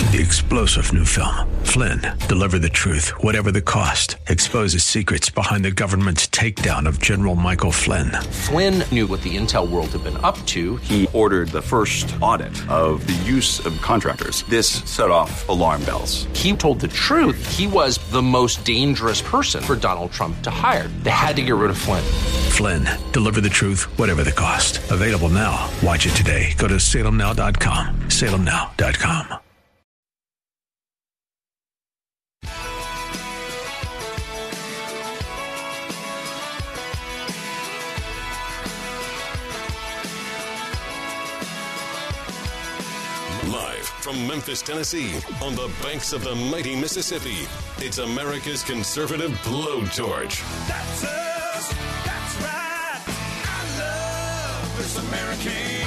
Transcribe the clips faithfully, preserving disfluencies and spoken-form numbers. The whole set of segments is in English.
The explosive new film, Flynn, deliver the truth, whatever the cost. Exposes secrets behind the government's takedown of General Michael Flynn. Flynn knew what the intel world had been up to. He ordered the first audit of the use of contractors. This set off alarm bells. He told the truth. He was the most dangerous person for Donald Trump to hire. They had to get rid of Flynn. Flynn, deliver the truth, whatever the cost. Available now. Watch it today. Go to salem now dot com. salem now dot com. Live from Memphis, Tennessee, on the banks of the mighty Mississippi, it's America's conservative blowtorch. That's us. That's right. I love this American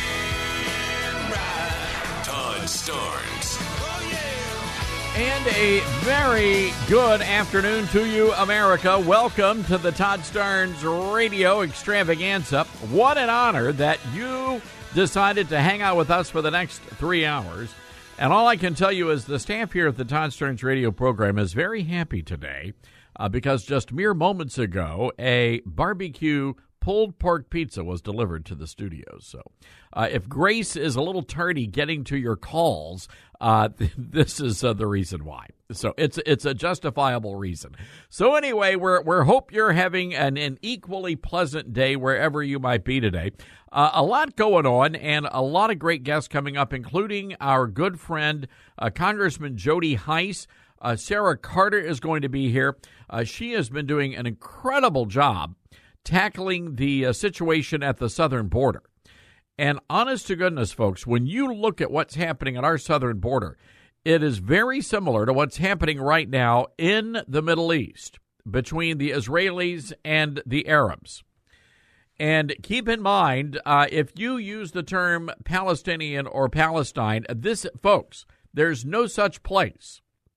ride. Todd Starnes. Oh, yeah. And a very good afternoon to you, America. Welcome to the Todd Starnes Radio Extravaganza. What an honor that you decided to hang out with us for the next three hours. And all I can tell you is the staff here at the Todd Starnes radio program is very happy today uh, because just mere moments ago, a barbecue pulled pork pizza was delivered to the studios. So uh, if Grace is a little tardy getting to your calls, uh, this is uh, the reason why. So it's it's a justifiable reason. So anyway, we're we're hope you're having an, an equally pleasant day wherever you might be today. Uh, a lot going on and a lot of great guests coming up, including our good friend, uh, Congressman Jody Hice. Uh, Sarah Carter is going to be here. Uh, she has been doing an incredible job tackling the uh, situation at the southern border. And honest to goodness, folks, when you look at what's happening at our southern border, it is very similar to what's happening right now in the Middle East between the Israelis and the Arabs. And keep in mind, uh, if you use the term Palestinian or Palestine, this, folks, there's no such place.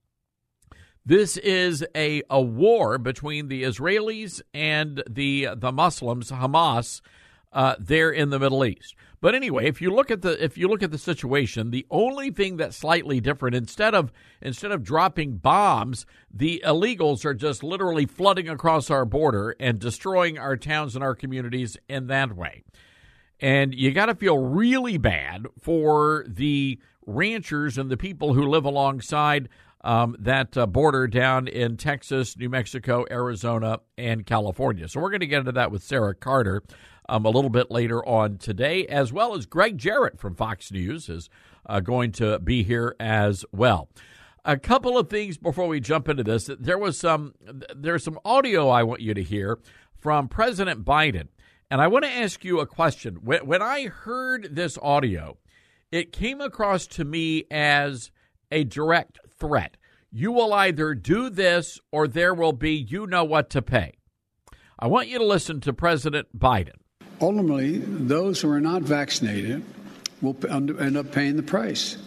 This is a, a war between the Israelis and the the Muslims, Hamas, uh, there in the Middle East. But anyway, if you look at the if you look at the situation, the only thing that's slightly different, instead of instead of dropping bombs, the illegals are just literally flooding across our border and destroying our towns and our communities in that way. And you got to feel really bad for the ranchers and the people who live alongside Um, that uh, border down in Texas, New Mexico, Arizona, and California. So we're going to get into that with Sarah Carter um, a little bit later on today, as well as Greg Jarrett from Fox News is uh, going to be here as well. A couple of things before we jump into this. There was some, there's some audio I want you to hear from President Biden, and I want to ask you a question. When, when I heard this audio, it came across to me as a direct threat. You will either do this or there will be you know what to pay. I want you to listen to President Biden. Ultimately, those who are not vaccinated will end up paying the price.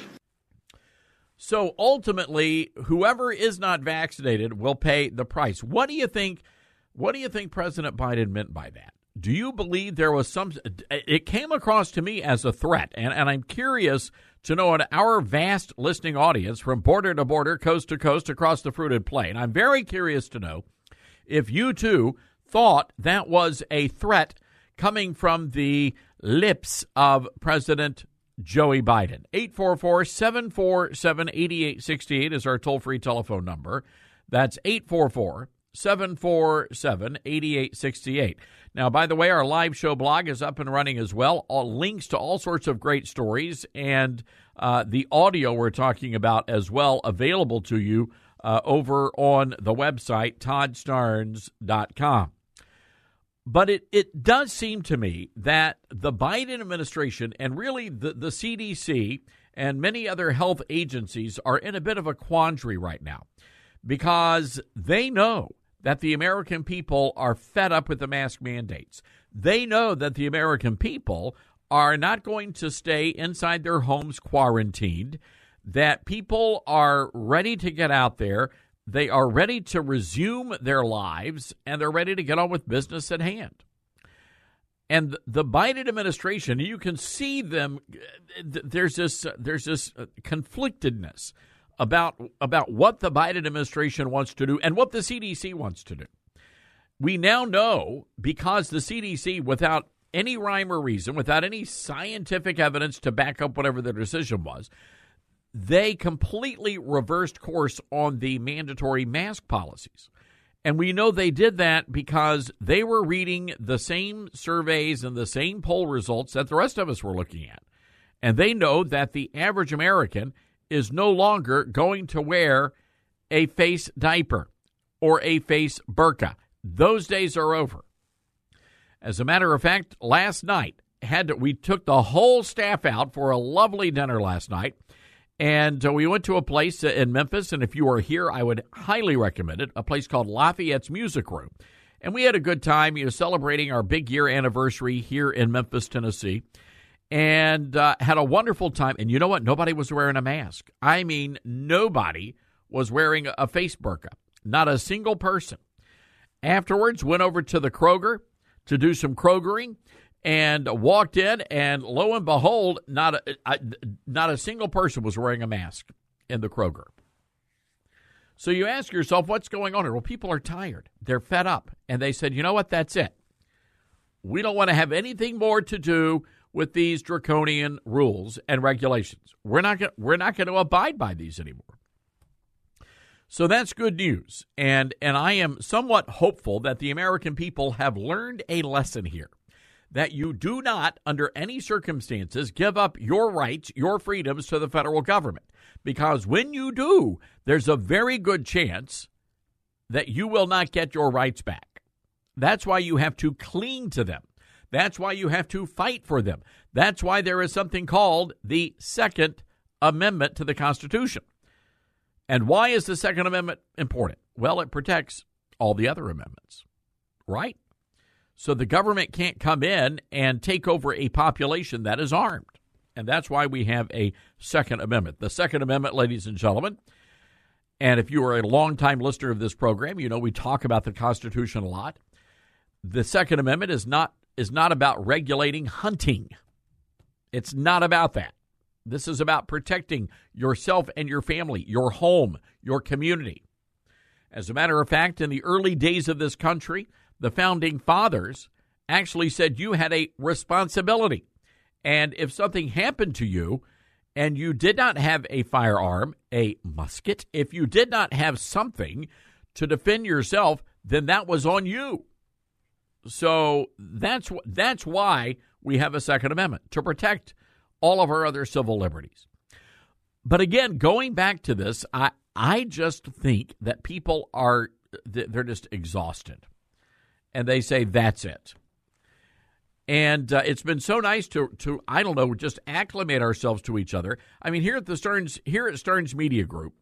So ultimately, whoever is not vaccinated will pay the price. What do you think? What do you think President Biden meant by that? Do you believe there was some? It came across to me as a threat, and, and I'm curious to know in our vast listening audience from border to border, coast to coast, across the fruited plain. I'm very curious to know if you too thought that was a threat coming from the lips of President Joey Biden. eight four four, seven four seven, eight eight six eight is our toll-free telephone number. That's eight four four, seven four seven, eight eight six eight. Now, by the way, our live show blog is up and running as well. All links to all sorts of great stories and uh, the audio we're talking about as well available to you uh, over on the website, todd starnes dot com. But it, it does seem to me that the Biden administration and really the, the C D C and many other health agencies are in a bit of a quandary right now because they know that the American people are fed up with the mask mandates. They know that the American people are not going to stay inside their homes quarantined, that people are ready to get out there, they are ready to resume their lives, and they're ready to get on with business at hand. And the Biden administration, you can see them. There's this there's this conflictedness about about what the Biden administration wants to do and what the C D C wants to do. We now know, because the C D C, without any rhyme or reason, without any scientific evidence to back up whatever their decision was, they completely reversed course on the mandatory mask policies. And we know they did that because they were reading the same surveys and the same poll results that the rest of us were looking at. And they know that the average American is no longer going to wear a face diaper or a face burqa. Those days are over. As a matter of fact, last night, had to, we took the whole staff out for a lovely dinner last night. And uh, we went to a place in Memphis, and if you are here, I would highly recommend it, a place called Lafayette's Music Room. And we had a good time, you know, celebrating our big year anniversary here in Memphis, Tennessee, and uh, had a wonderful time. And you know what? Nobody was wearing a mask. I mean, nobody was wearing a face burqa, not a single person. Afterwards, went over to the Kroger to do some Krogering, and walked in, and lo and behold, not a, not a single person was wearing a mask in the Kroger. So you ask yourself, what's going on here? Well, people are tired. They're fed up. And they said, you know what? That's it. We don't want to have anything more to do with these draconian rules and regulations. We're not going we're not going to abide by these anymore. So that's good news. And, and I am somewhat hopeful that the American people have learned a lesson here, that you do not, under any circumstances, give up your rights, your freedoms to the federal government. Because when you do, there's a very good chance that you will not get your rights back. That's why you have to cling to them. That's why you have to fight for them. That's why there is something called the Second Amendment to the Constitution. And why is the Second Amendment important? Well, it protects all the other amendments, right? So the government can't come in and take over a population that is armed. And that's why we have a Second Amendment. The Second Amendment, ladies and gentlemen, and if you are a longtime listener of this program, you know we talk about the Constitution a lot. The Second Amendment is not is not about regulating hunting. It's not about that. This is about protecting yourself and your family, your home, your community. As a matter of fact, in the early days of this country, the founding fathers actually said you had a responsibility. And if something happened to you and you did not have a firearm, a musket, if you did not have something to defend yourself, then that was on you. So that's that's why we have a Second Amendment, to protect all of our other civil liberties. But again, going back to this, I, I just think that people are, they're just exhausted. And they say, that's it. And uh, it's been so nice to, to, I don't know, just acclimate ourselves to each other. I mean, here at the Stearns, here at Stearns Media Group,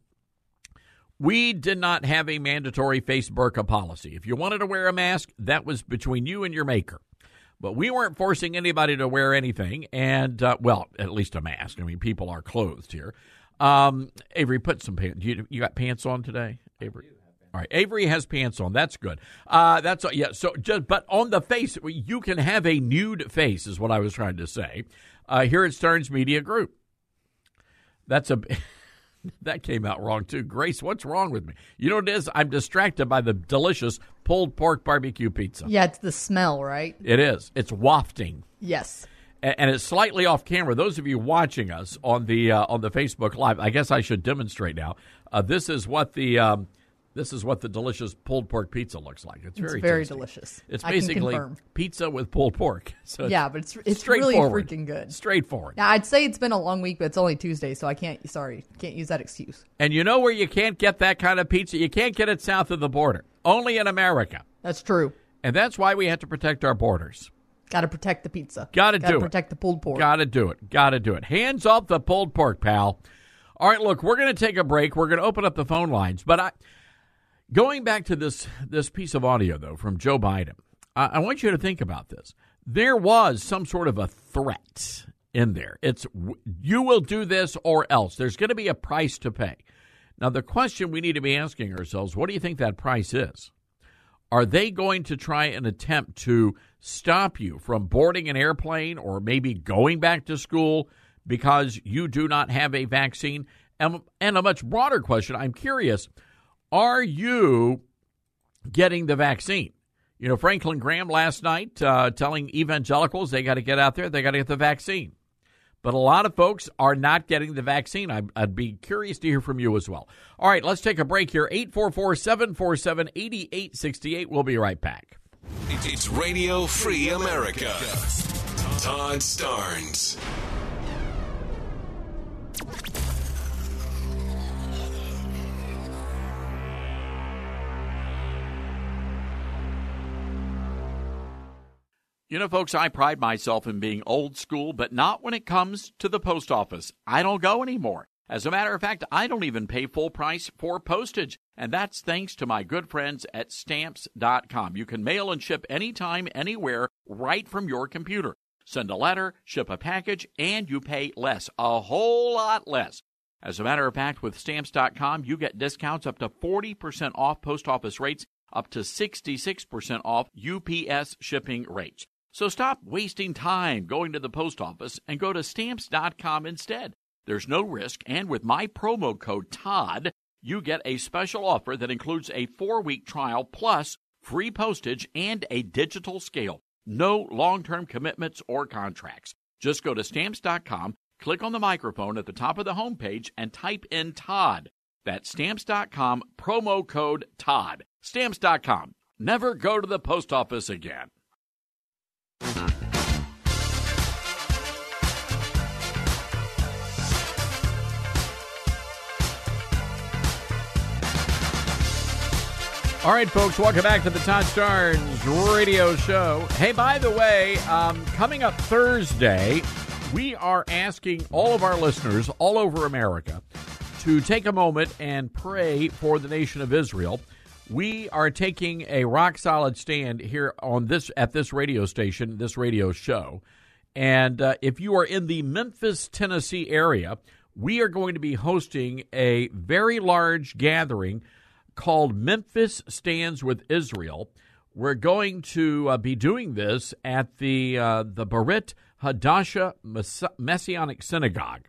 we did not have a mandatory face burqa policy. If you wanted to wear a mask, that was between you and your maker. But we weren't forcing anybody to wear anything, and, uh, well, at least a mask. I mean, people are clothed here. Um, Avery, put some pants. You, you got pants on today, Avery? All right, Avery has pants on. That's good. Uh, that's yeah. So, just but on the face, you can have a nude face, is what I was trying to say. Uh, here at Stearns Media Group, that's a that came out wrong too. Grace, what's wrong with me? You know what it is? I'm distracted by the delicious pulled pork barbecue pizza. Yeah, it's the smell, right? It is. It's wafting. Yes. And it's slightly off camera. Those of you watching us on the uh, on the Facebook Live, I guess I should demonstrate now. Uh, this is what the um, this is what the delicious pulled pork pizza looks like. It's very it's very tasty. delicious. It's I basically can confirm. pizza with pulled pork. So it's yeah, but it's it's really freaking good. Straightforward. Now, I'd say it's been a long week, but it's only Tuesday, so I can't. Sorry, can't use that excuse. And you know where you can't get that kind of pizza? You can't get it south of the border. Only in America. That's true. And that's why we have to protect our borders. Got to protect the pizza. Got to do it. Got to protect the pulled pork. Got to do it. Got to do it. Hands off the pulled pork, pal. All right, look, we're going to take a break. We're going to open up the phone lines. But I, going back to this this piece of audio, though, from Joe Biden, I, I want you to think about this. There was some sort of a threat in there. It's you will do this or else. There's going to be a price to pay. Now, the question we need to be asking ourselves, what do you think that price is? Are they going to try and attempt to stop you from boarding an airplane or maybe going back to school because you do not have a vaccine? And, and a much broader question, I'm curious, are you getting the vaccine? You know, Franklin Graham last night uh, telling evangelicals they got to get out there, they got to get the vaccine. But a lot of folks are not getting the vaccine. I'd, I'd be curious to hear from you as well. All right, let's take a break here. eight four four, seven four seven, eight eight six eight. We'll be right back. It's Radio Free America. Todd Starnes. You know, folks, I pride myself in being old school, but not when it comes to the post office. I don't go anymore. As a matter of fact, I don't even pay full price for postage, and that's thanks to my good friends at Stamps dot com. You can mail and ship anytime, anywhere, right from your computer. Send a letter, ship a package, and you pay less, a whole lot less. As a matter of fact, with Stamps dot com, you get discounts up to forty percent off post office rates, up to sixty-six percent off U P S shipping rates. So stop wasting time going to the post office and go to Stamps dot com instead. There's no risk, and with my promo code TODD, you get a special offer that includes a four-week trial plus free postage and a digital scale. No long-term commitments or contracts. Just go to Stamps dot com, click on the microphone at the top of the homepage, and type in TODD. That's Stamps dot com, promo code TODD. Stamps dot com. Never go to the post office again. All right, folks, welcome back to the Todd Starnes Radio Show. Hey, by the way, um, coming up Thursday, we are asking all of our listeners all over America to take a moment and pray for the nation of Israel. We are taking a rock-solid stand here on this at this radio station, this radio show. And uh, if you are in the Memphis, Tennessee area, we are going to be hosting a very large gathering called Memphis Stands with Israel. We're going to uh, be doing this at the uh, the Berit Hadasha Messianic Synagogue.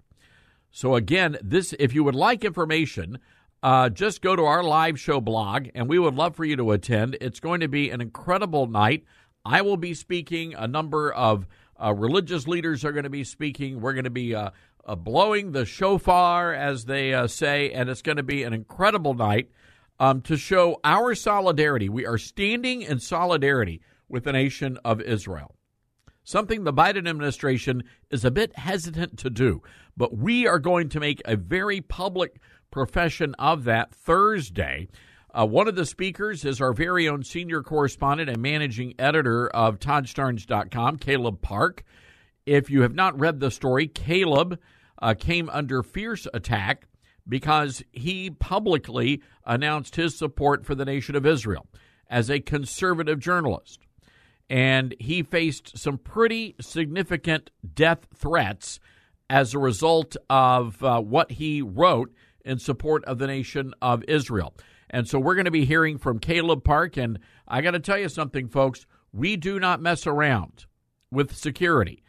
So again, this if you would like information, uh, just go to our live show blog, and we would love for you to attend. It's going to be an incredible night. I will be speaking. A number of uh, religious leaders are going to be speaking. We're going to be uh, uh, blowing the shofar, as they uh, say, and it's going to be an incredible night. Um, to show our solidarity. We are standing in solidarity with the nation of Israel, something the Biden administration is a bit hesitant to do. But we are going to make a very public profession of that Thursday. Uh, one of the speakers is our very own senior correspondent and managing editor of Todd Starnes dot com, Caleb Park. If you have not read the story, Caleb uh, came under fierce attack because he publicly announced his support for the nation of Israel as a conservative journalist. And he faced some pretty significant death threats as a result of uh, what he wrote in support of the nation of Israel. And so we're going to be hearing from Caleb Park. And I got to tell you something, folks. We do not mess around with security.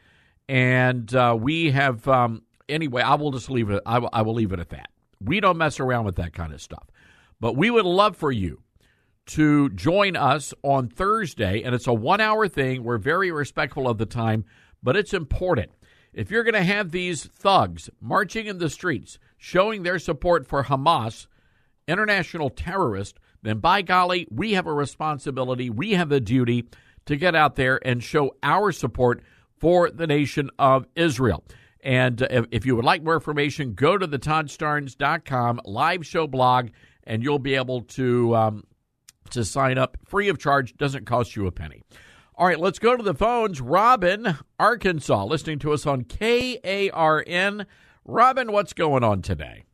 And uh, we have, um, anyway, I will just leave it. I will, I will leave it at that. We don't mess around with that kind of stuff. But we would love for you to join us on Thursday, and it's a one-hour thing. We're very respectful of the time, but it's important. If you're going to have these thugs marching in the streets, showing their support for Hamas, international terrorist, then by golly, we have a responsibility, we have a duty to get out there and show our support for the nation of Israel. And uh, if you would like more information, go to the Todd Starnes dot com live show blog, and you'll be able to um, to sign up free of charge. Doesn't cost you a penny. All right, let's go to the phones. Robin, Arkansas, listening to us on K A R N. Robin, what's going on today?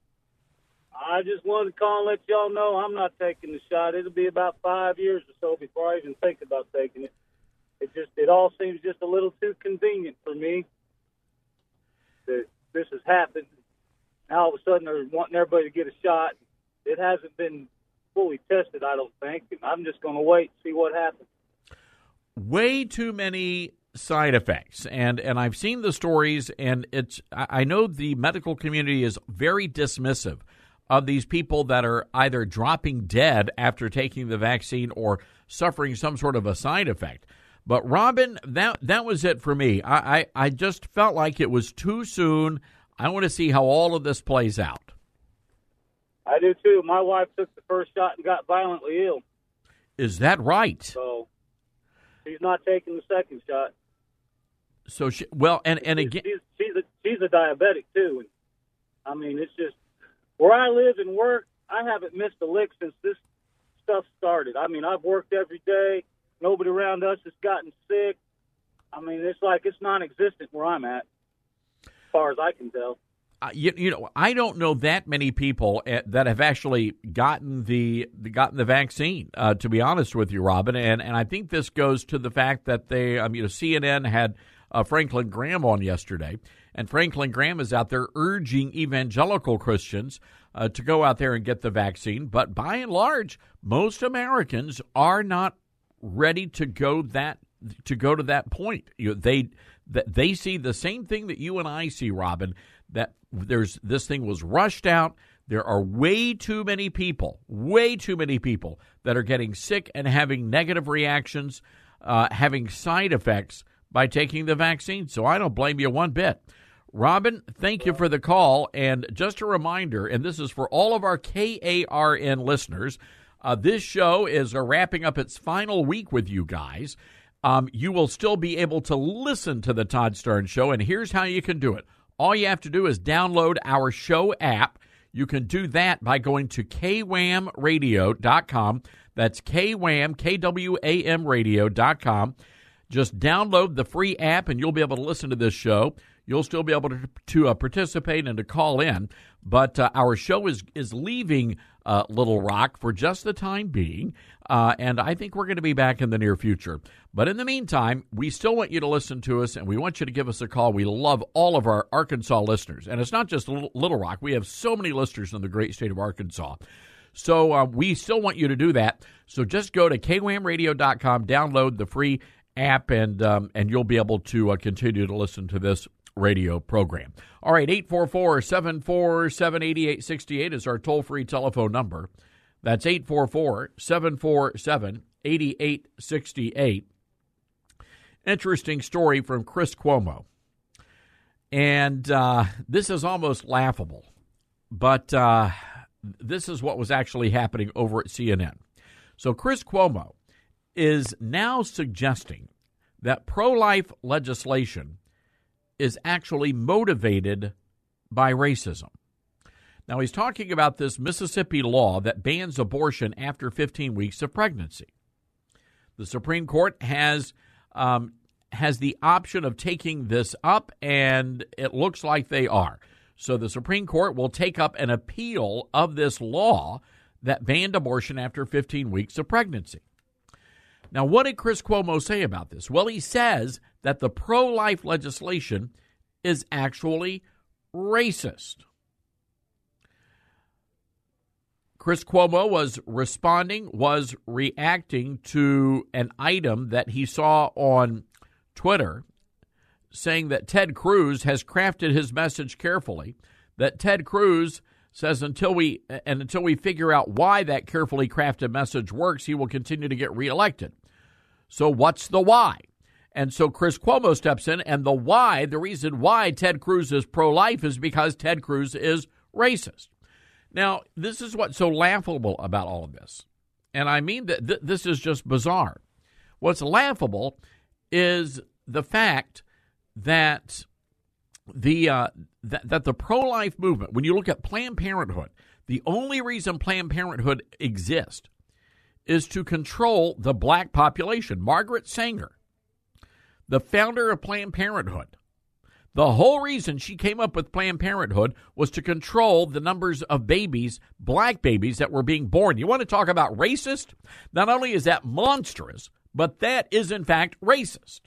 I just wanted to call and let y'all know I'm not taking the shot. It'll be about five years or so before I even think about taking it. It just it all seems just a little too convenient for me that this has happened. Now all of a sudden they're wanting everybody to get a shot. It hasn't been fully tested, I don't think. And I'm just going to wait and see what happens. Way too many side effects, and and I've seen the stories, and it's I know the medical community is very dismissive of these people that are either dropping dead after taking the vaccine or suffering some sort of a side effect. But Robin, that that was it for me. I, I, I just felt like it was too soon. I want to see how all of this plays out. I do too. My wife took the first shot and got violently ill. Is that right? So she's not taking the second shot. So she well, and and again, she's she's a, she's a diabetic too. And I mean, it's just where I live and work. I haven't missed a lick since this stuff started. I mean, I've worked every day. Nobody around us has gotten sick. I mean, it's like it's non-existent where I'm at, as far as I can tell. Uh, you, you know, I don't know that many people uh, that have actually gotten the, the gotten the vaccine. Uh, to be honest with you, Robin, and and I think this goes to the fact that they, um, you know, C N N had uh, Franklin Graham on yesterday, and Franklin Graham is out there urging evangelical Christians uh, to go out there and get the vaccine. But by and large, most Americans are not ready to go that to go to that point. You know, they that they see the same thing that you and I see, Robin. That there's this thing was rushed out. There are way too many people, way too many people that are getting sick and having negative reactions, uh, having side effects by taking the vaccine. So I don't blame you one bit. Robin, thank you for the call. And just a reminder, and this is for all of our K A R N listeners, uh, this show is uh, wrapping up its final week with you guys. Um, you will still be able to listen to the Todd Starnes Show, and here's how you can do it. All you have to do is download our show app. You can do that by going to K W A M radio dot com. That's K W A M, K W A M radio dot com. Just download the free app, and you'll be able to listen to this show. You'll still be able to, to uh, participate and to call in. But uh, our show is, is leaving uh, Little Rock for just the time being, uh, and I think we're going to be back in the near future. But in the meantime, we still want you to listen to us, and we want you to give us a call. We love all of our Arkansas listeners, and it's not just Little Rock. We have so many listeners in the great state of Arkansas. So uh, we still want you to do that. So just go to K W A M radio dot com, download the free app, and um, and you'll be able to uh, continue to listen to this radio program. All right, eight four four, seven four seven, eight eight six eight is our toll-free telephone number. That's eight four four, seven four seven, eight eight six eight. Interesting story from Chris Cuomo. And uh, this is almost laughable, but uh, this is what was actually happening over at C N N. So Chris Cuomo is now suggesting that pro-life legislation is actually motivated by racism. Now, he's talking about this Mississippi law that bans abortion after fifteen weeks of pregnancy. The Supreme Court has um, has the option of taking this up, and it looks like they are. So the Supreme Court will take up an appeal of this law that banned abortion after fifteen weeks of pregnancy. Now, what did Chris Cuomo say about this? Well, he says that the pro-life legislation is actually racist. Chris Cuomo was responding, was reacting to an item that he saw on Twitter saying that Ted Cruz has crafted his message carefully, that Ted Cruz says until we and until we figure out why that carefully crafted message works, he will continue to get reelected. So what's the why? And so Chris Cuomo steps in, and the why, the reason why Ted Cruz is pro-life is because Ted Cruz is racist. Now, this is what's so laughable about all of this. And I mean that th- this is just bizarre. What's laughable is the fact that the uh, th- that the pro-life movement, when you look at Planned Parenthood, the only reason Planned Parenthood exists is to control the black population. Margaret Sanger, the founder of Planned Parenthood, the whole reason she came up with Planned Parenthood was to control the numbers of babies, black babies, that were being born. You want to talk about racist? Not only is that monstrous, but that is, in fact, racist,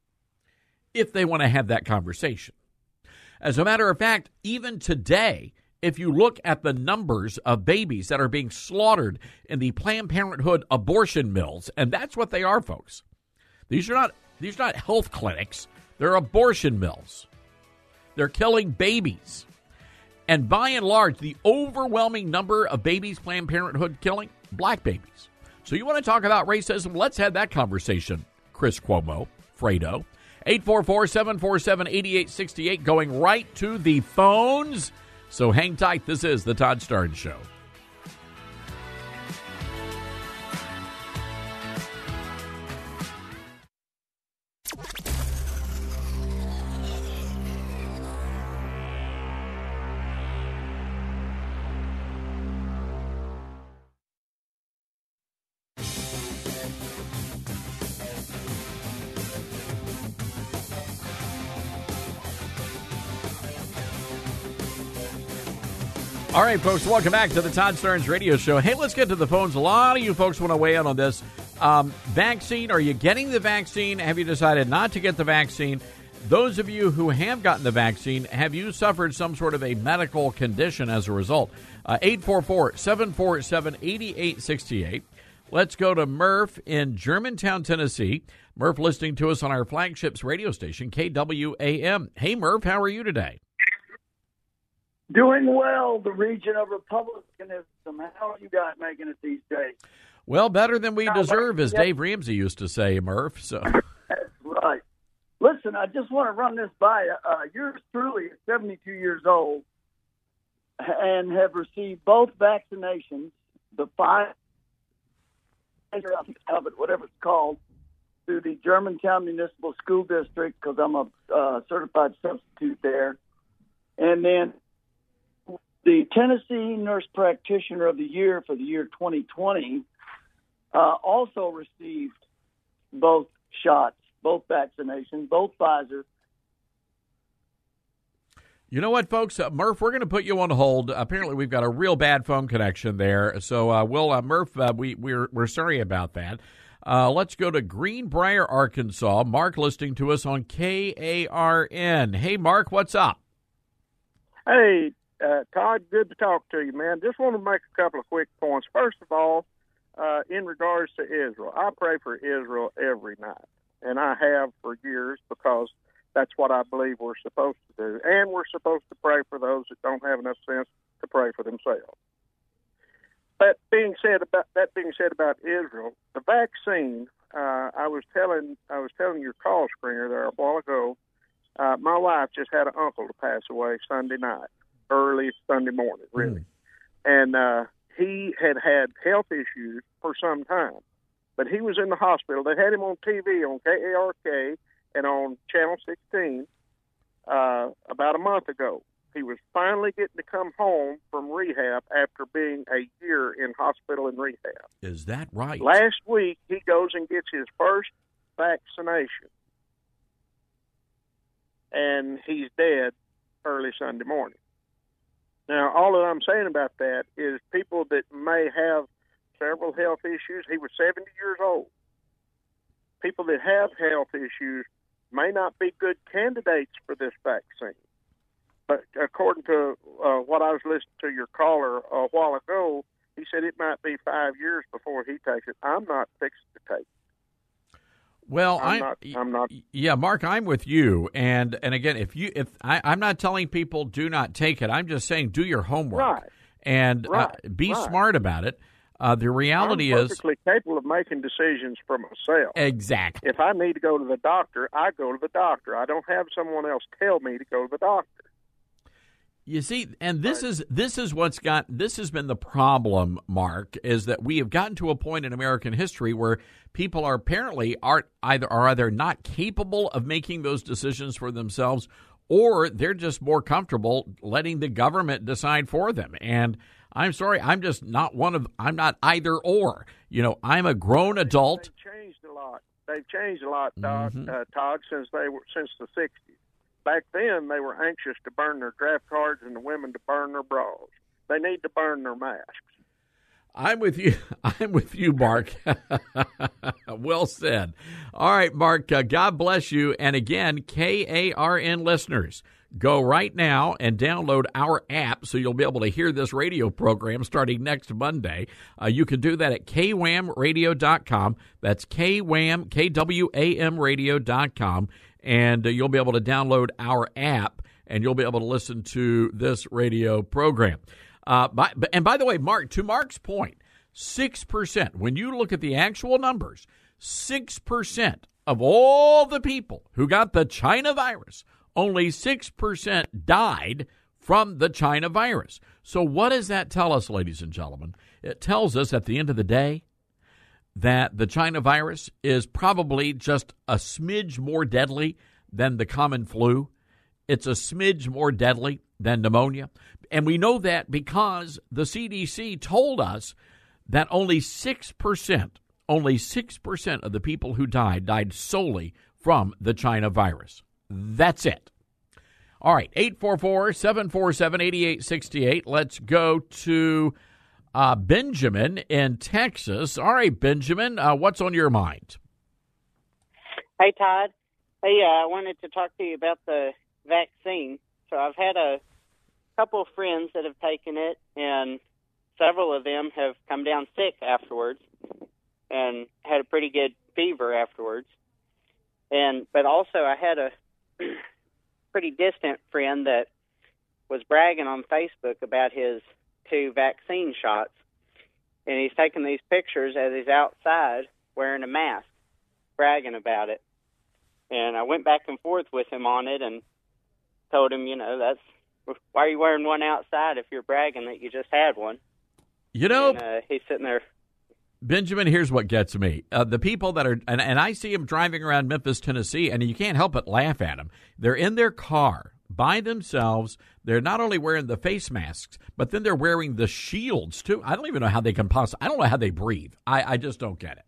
if they want to have that conversation. As a matter of fact, even today if you look at the numbers of babies that are being slaughtered in the Planned Parenthood abortion mills, and that's what they are, folks. These are not these are not health clinics. They're abortion mills. They're killing babies. And by and large, the overwhelming number of babies Planned Parenthood killing, black babies. So you want to talk about racism? Let's have that conversation, Chris Cuomo, Fredo. eight four four, seven four seven, eight eight six eight, going right to the phones. So hang tight. This is the Todd Starnes Show. All right, folks, welcome back to the Todd Starnes Radio Show. Hey, let's get to the phones. A lot of you folks want to weigh in on this. Um, vaccine, are you getting the vaccine? Have you decided not to get the vaccine? Those of you who have gotten the vaccine, have you suffered some sort of a medical condition as a result? Uh, eight four four, seven four seven, eight eight six eight. Let's go to Murph in Germantown, Tennessee. Murph listening to us on our flagship's radio station, K W A M. Hey, Murph, how are you today? Doing well, the region of Republicanism. How are you guys making it these days? Well, better than we deserve, as Dave Ramsey used to say, Murph. So that's right. Listen, I just want to run this by. Uh, yours truly is seventy-two years old and have received both vaccinations, the five of it, whatever it's called, through the Germantown Municipal School District, because I'm a uh, certified substitute there. And then the Tennessee Nurse Practitioner of the Year for the year twenty twenty uh, also received both shots, both vaccinations, both Pfizer. You know what, folks? Uh, Murph, we're going to put you on hold. Apparently, we've got a real bad phone connection there. So, uh, we'll, uh, Murph, uh, we, we're, we're sorry about that. Uh, let's go to Greenbrier, Arkansas. Mark listening to us on K A R N. Hey, Mark, what's up? Hey, uh, Todd, good to talk to you, man. Just want to make a couple of quick points. First of all, uh, in regards to Israel, I pray for Israel every night, and I have for years because that's what I believe we're supposed to do. And we're supposed to pray for those that don't have enough sense to pray for themselves. That being said about that being said about Israel, the vaccine, uh, I was telling I was telling your call screener there a while ago. Uh, my wife just had an uncle to pass away Sunday night, early Sunday morning, really. Mm. And uh, he had had health issues for some time. But he was in the hospital. They had him on T V on K A R K and on Channel sixteen uh, about a month ago. He was finally getting to come home from rehab after being a year in hospital and rehab. Is that right? Last week, he goes and gets his first vaccination. And he's dead early Sunday morning. Now, all that I'm saying about that is people that may have several health issues. He was seventy years old. People that have health issues may not be good candidates for this vaccine. But according to uh, what I was listening to your caller a while ago, he said it might be five years before he takes it. I'm not fixed to take it. Well, I'm, I'm not, I'm not. Yeah, Mark, I'm with you. And and again, if you if I, I'm not telling people do not take it. I'm just saying do your homework right. and right. Uh, be right. smart about it. Uh, the reality I'm is perfectly capable of making decisions for myself. Exactly. If I need to go to the doctor, I go to the doctor. I don't have someone else tell me to go to the doctor. You see, and this is this is what's got this has been the problem, Mark, is that we have gotten to a point in American history where people are apparently are either are either not capable of making those decisions for themselves, or they're just more comfortable letting the government decide for them. And I'm sorry, I'm just not one of I'm not either or. You know, I'm a grown adult. They've changed a lot. They've changed a lot, Todd, mm-hmm. uh, Todd since they were since the sixties. Back then, they were anxious to burn their draft cards and the women to burn their bras. They need to burn their masks. I'm with you. I'm with you, Mark. Well said. All right, Mark, uh, God bless you. And again, K A R N listeners, Go right now and download our app so you'll be able to hear this radio program starting next Monday. Uh, you can do that at K W A M radio dot com. That's K W A M, K W A M radio dot com. And uh, you'll be able to download our app, and you'll be able to listen to this radio program. Uh, by, and by the way, Mark, to Mark's point, six percent, when you look at the actual numbers, six percent of all the people who got the China virus, only six percent died from the China virus. So what does that tell us, ladies and gentlemen? It tells us at the end of the day that the China virus is probably just a smidge more deadly than the common flu. It's a smidge more deadly than pneumonia. And we know that because the C D C told us that only six percent, only six percent of the people who died died solely from the China virus. That's it. All right, eight four four, seven four seven, eight eight six eight. Let's go to uh, Benjamin in Texas. All right, Benjamin, uh, what's on your mind? Hey, Todd. Hey, uh, I wanted to talk to you about the vaccine. So I've had a couple of friends that have taken it, and several of them have come down sick afterwards and had a pretty good fever afterwards. And but also I had a pretty distant friend that was bragging on Facebook about his two vaccine shots, and he's taking these pictures as he's outside wearing a mask, bragging about it. And I went back and forth with him on it and told him, you know, that's why are you wearing one outside if you're bragging that you just had one? You know, and, uh, he's sitting there. Benjamin, here's what gets me. Uh, the people that are, and, and I see them driving around Memphis, Tennessee, and you can't help but laugh at them. They're in their car by themselves. They're not only wearing the face masks, but then they're wearing the shields, too. I don't even know how they can possibly, I don't know how they breathe. I, I just don't get it.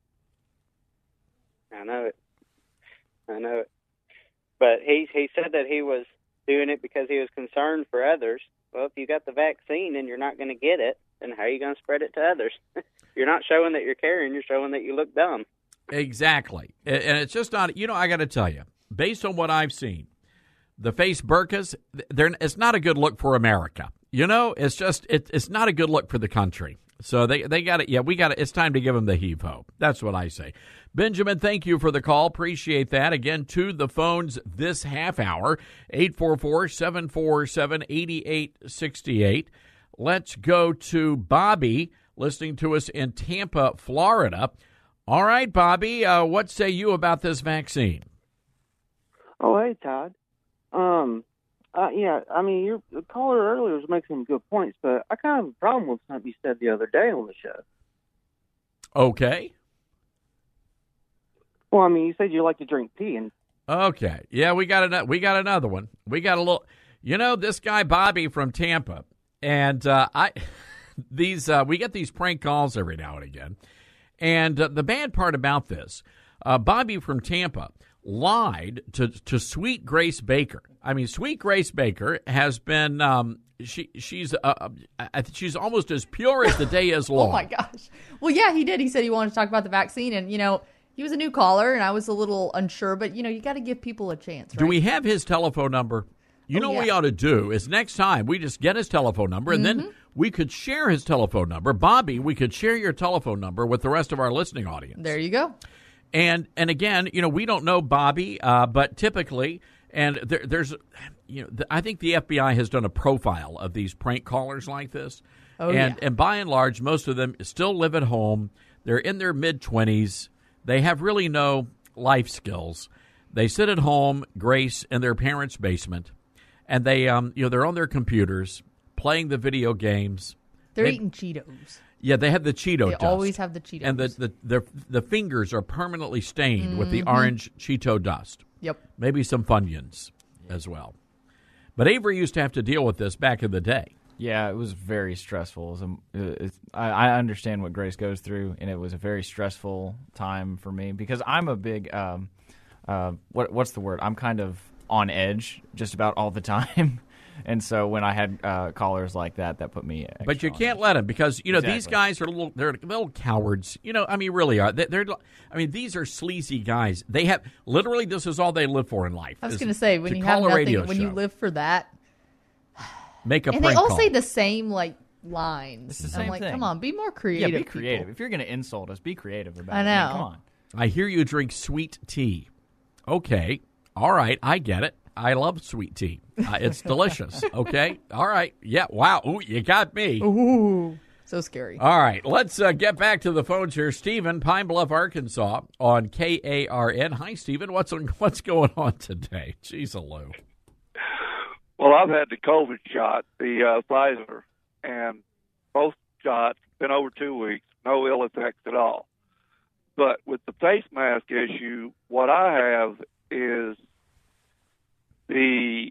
I know it. I know it. But he, he said that he was doing it because he was concerned for others. Well, if you got the vaccine and you're not going to get it, then how are you going to spread it to others? You're not showing that you're carrying, you're showing that you look dumb. Exactly. And it's just not, you know, I got to tell you, based on what I've seen, the face burqas, they're, it's not a good look for America. You know, it's just, it, it's not a good look for the country. So they, they got it. Yeah, we got it. It's time to give them the heave-ho. That's what I say. Benjamin, thank you for the call. Appreciate that. Again, to the phones this half hour, eight four four, seven four seven, eight eight six eight. Let's go to Bobby, listening to us in Tampa, Florida. All right, Bobby, uh, what say you about this vaccine? Oh, hey, Todd. Um, uh, yeah, I mean, your the caller earlier was making some good points, but I kind of have a problem with something you said the other day on the show. Okay. Well, I mean, you said you like to drink tea, and okay, yeah, we got another. We got another one. We got a little. You know, this guy Bobby from Tampa, and uh, I. These uh, we get these prank calls every now and again, and uh, the bad part about this, uh, Bobby from Tampa lied to to Sweet Grace Baker. I mean, Sweet Grace Baker has been um, she she's uh, I think she's almost as pure as the day is long. Oh my gosh! Well, yeah, he did. He said he wanted to talk about the vaccine, and you know, he was a new caller, and I was a little unsure, but you know, you got to give people a chance. Right? Do we have his telephone number? You oh, know yeah. what we ought to do is next time we just get his telephone number, and mm-hmm. then we could share his telephone number. Bobby, we could share your telephone number with the rest of our listening audience. There you go. And and again, you know, we don't know Bobby, uh, but typically, and there, there's, you know, the, I think the F B I has done a profile of these prank callers like this. Oh, and, yeah. and by and large, most of them still live at home. They're in their mid-twenties. They have really no life skills. They sit at home, Grace, in their parents' basement. And they, um, you know, they're on their computers playing the video games. They're they, eating Cheetos. Yeah, they have the Cheeto They dust. always have the Cheetos. And the the the, the fingers are permanently stained mm-hmm. with the orange Cheeto dust. Yep. Maybe some Funyuns as well. But Avery used to have to deal with this back in the day. Yeah, it was very stressful. It was a, it's, I, I understand what Grace goes through, and it was a very stressful time for me because I'm a big, um, uh, what what's the word? I'm kind of on edge just about all the time. And so when I had uh, callers like that, that put me extra But you on can't let them because, you know, Exactly. these guys are little, they're little cowards. You know, I mean, really are. They're, they're, I mean, these are sleazy guys. They have, literally, this is all they live for in life. I was is going to say, when to you call have a nothing, radio when you show. live for that. Make a And prank they all call. say the same, like, lines. It's the I'm same like, thing. come on, be more creative. Yeah, be creative. people. If you're going to insult us, be creative about I it. know. I mean, come on. I hear you drink sweet tea. Okay. All right. I get it. I love sweet tea. Uh, it's delicious. Okay. All right. Yeah. Wow. Ooh, you got me. Ooh. So scary. All right. Let's uh, get back to the phones here. Stephen, Pine Bluff, Arkansas on K A R N. Hi, Stephen. What's what's going on today? Jeez, Lou. Well, I've had the COVID shot, the uh, Pfizer, and both shots, been over two weeks, no ill effects at all. But with the face mask issue, what I have is the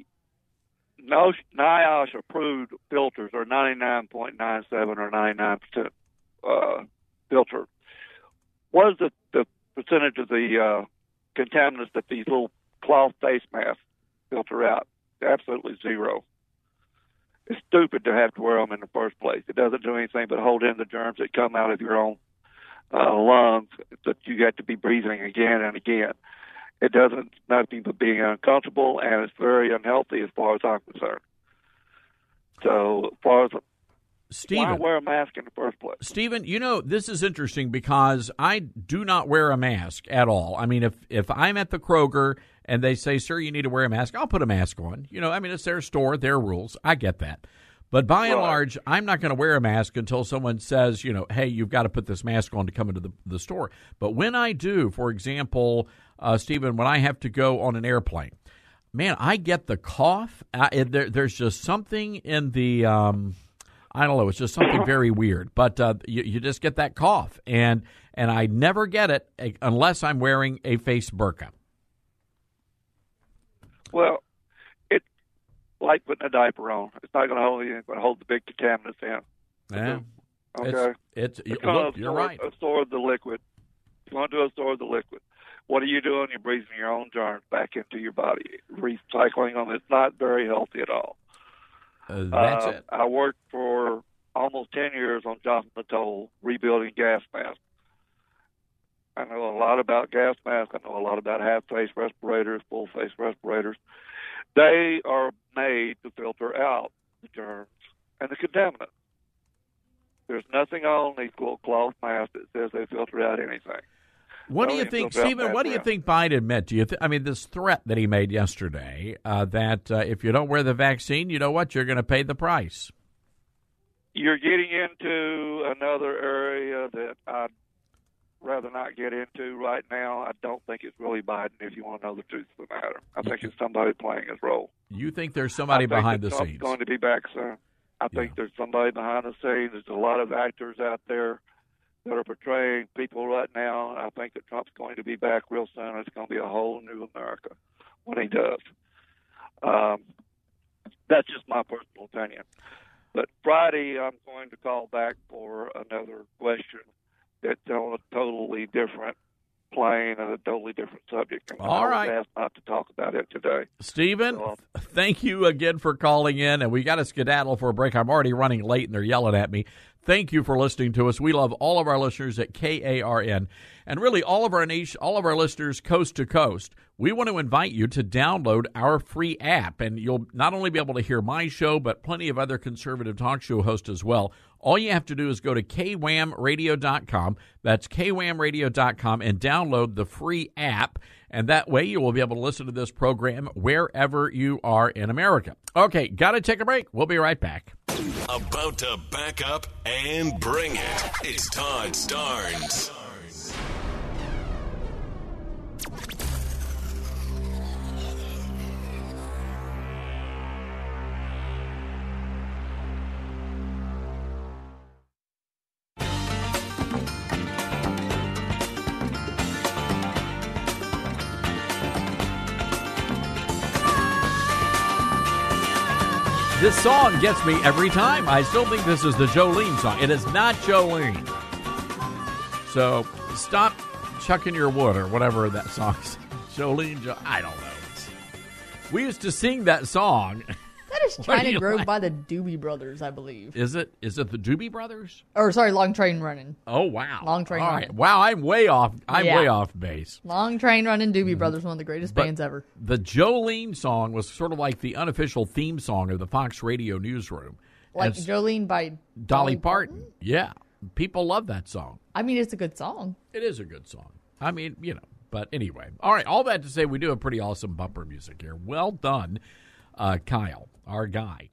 NIOSH approved filters are ninety-nine point nine seven or ninety-nine percent uh, filter. What is the, the percentage of the uh, contaminants that these little cloth face masks filter out? Absolutely zero. It's stupid to have to wear them in the first place. It doesn't do anything but hold in the germs that come out of your own uh, lungs that you got to be breathing again and again. It doesn't nothing but being uncomfortable, and it's very unhealthy as far as I'm concerned. So, as far as Stephen, why wear a mask in the first place? Stephen, you know, this is interesting because I do not wear a mask at all. I mean, if, if I'm at the Kroger and they say, sir, you need to wear a mask, I'll put a mask on. You know, I mean, it's their store, their rules. I get that. But by and Right. large, I'm not going to wear a mask until someone says, you know, hey, you've got to put this mask on to come into the, the store. But when I do, for example, uh, Stephen, when I have to go on an airplane, man, I get the cough. I, there, there's just something in the, um, I don't know, it's just something very weird. But uh, you, you just get that cough. And, and I never get it unless I'm wearing a face burqa. Well, it's like putting a diaper on. It's not going to hold you. It's going to hold the big contaminants in. Yeah. Okay. It's, it's, It's look, going to you're absorb, right. absorb the liquid. It's going to absorb the liquid. What are you doing? You're breathing your own germs back into your body, recycling them. It's not very healthy at all. Uh, that's uh, it. I worked for almost ten years on Johnson Atoll rebuilding gas masks. I know a lot about gas masks. I know a lot about half-face respirators, full-face respirators. They are made to filter out the germs and the contaminants. There's nothing on these little cloth masks that says they filter out anything. What They do you only think, filter out Stephen? bad What do you breath. think Biden meant? Do you? Th- I mean, this threat that he made yesterday uh, that uh, if you don't wear the vaccine, you know what? You're going to pay the price. You're getting into another area that I'd rather not get into right now. I don't think it's really Biden, if you want to know the truth of the matter. I think it's somebody playing his role. You think there's somebody I think behind that the Trump's scenes? going to be back soon. I think there's somebody behind the scenes. There's a lot of actors out there that are portraying people right now. And I think that Trump's going to be back real soon. It's going to be a whole new America when he does. Um, that's just my personal opinion. But Friday, I'm going to call back for another question that's on a totally different plane and a totally different subject. And All I was right. asked not to talk about it today. Stephen, thank you again for calling in, and we got to skedaddle for a break. I'm already running late, and they're yelling at me. Thank you for listening to us. We love all of our listeners at K A R N, and really all of our nation, all of our listeners coast to coast. We want to invite you to download our free app, and you'll not only be able to hear my show, but plenty of other conservative talk show hosts as well. All you have to do is go to K W A M radio dot com. That's K W A M radio dot com and download the free app. And that way you will be able to listen to this program wherever you are in America. Okay, got to take a break. We'll be right back. About to back up and bring it. It's Todd Starnes. This song gets me every time. I still think this is the Jolene song. It is not Jolene. So stop chucking your wood or whatever that song is. Jolene, jo- I don't know. We used to sing that song. That is What are China you Grove like- by the Doobie Brothers, I believe. Is it? Is it the Doobie Brothers? Or sorry, Long Train Running. Oh wow! Long Train All Running. right. Wow, I'm way off. I'm Yeah. way off base. Long Train Running, Doobie Brothers, one of the greatest But bands ever. The Jolene song was sort of like the unofficial theme song of the Fox Radio newsroom. Like It's Jolene by Dolly, Dolly Parton. Yeah, people love that song. I mean, it's a good song. It is a good song. I mean, you know. But anyway, all right. All that to say, we do have pretty awesome bumper music here. Well done, uh, Kyle, our guy.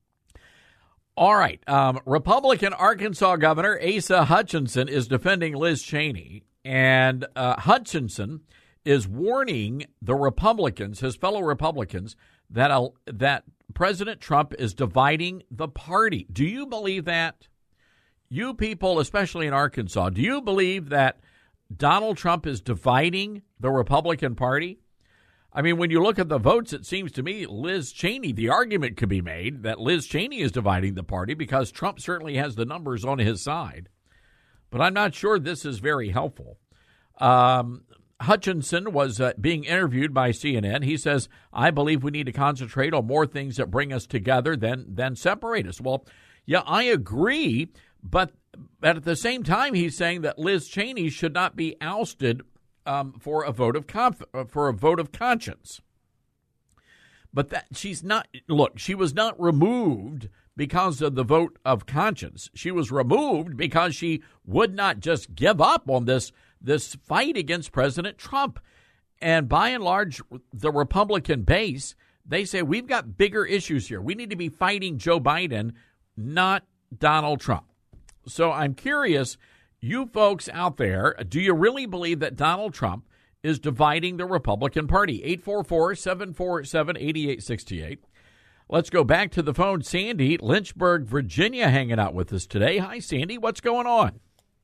All right. Um, Republican Arkansas Governor Asa Hutchinson is defending Liz Cheney, and uh, Hutchinson is warning the Republicans, his fellow Republicans, that uh, that President Trump is dividing the party. Do you believe that? You people, especially in Arkansas, do you believe that Donald Trump is dividing the Republican Party? I mean, when you look at the votes, it seems to me Liz Cheney, the argument could be made that Liz Cheney is dividing the party because Trump certainly has the numbers on his side. But I'm not sure this is very helpful. Um, Hutchinson was uh, being interviewed by C N N. He says, I believe we need to concentrate on more things that bring us together than, than separate us. Well, yeah, I agree, but But at the same time, he's saying that Liz Cheney should not be ousted um, for a vote of conf- for a vote of conscience. But that she's not. Look, she was not removed because of the vote of conscience. She was removed because she would not just give up on this this fight against President Trump. And by and large, the Republican base, they say we've got bigger issues here. We need to be fighting Joe Biden, not Donald Trump. So I'm curious, you folks out there, do you really believe that Donald Trump is dividing the Republican Party? eight four four, seven four seven, eight eight six eight. Let's go back to the phone. Sandy, Lynchburg, Virginia, hanging out with us today. Hi, Sandy. What's going on?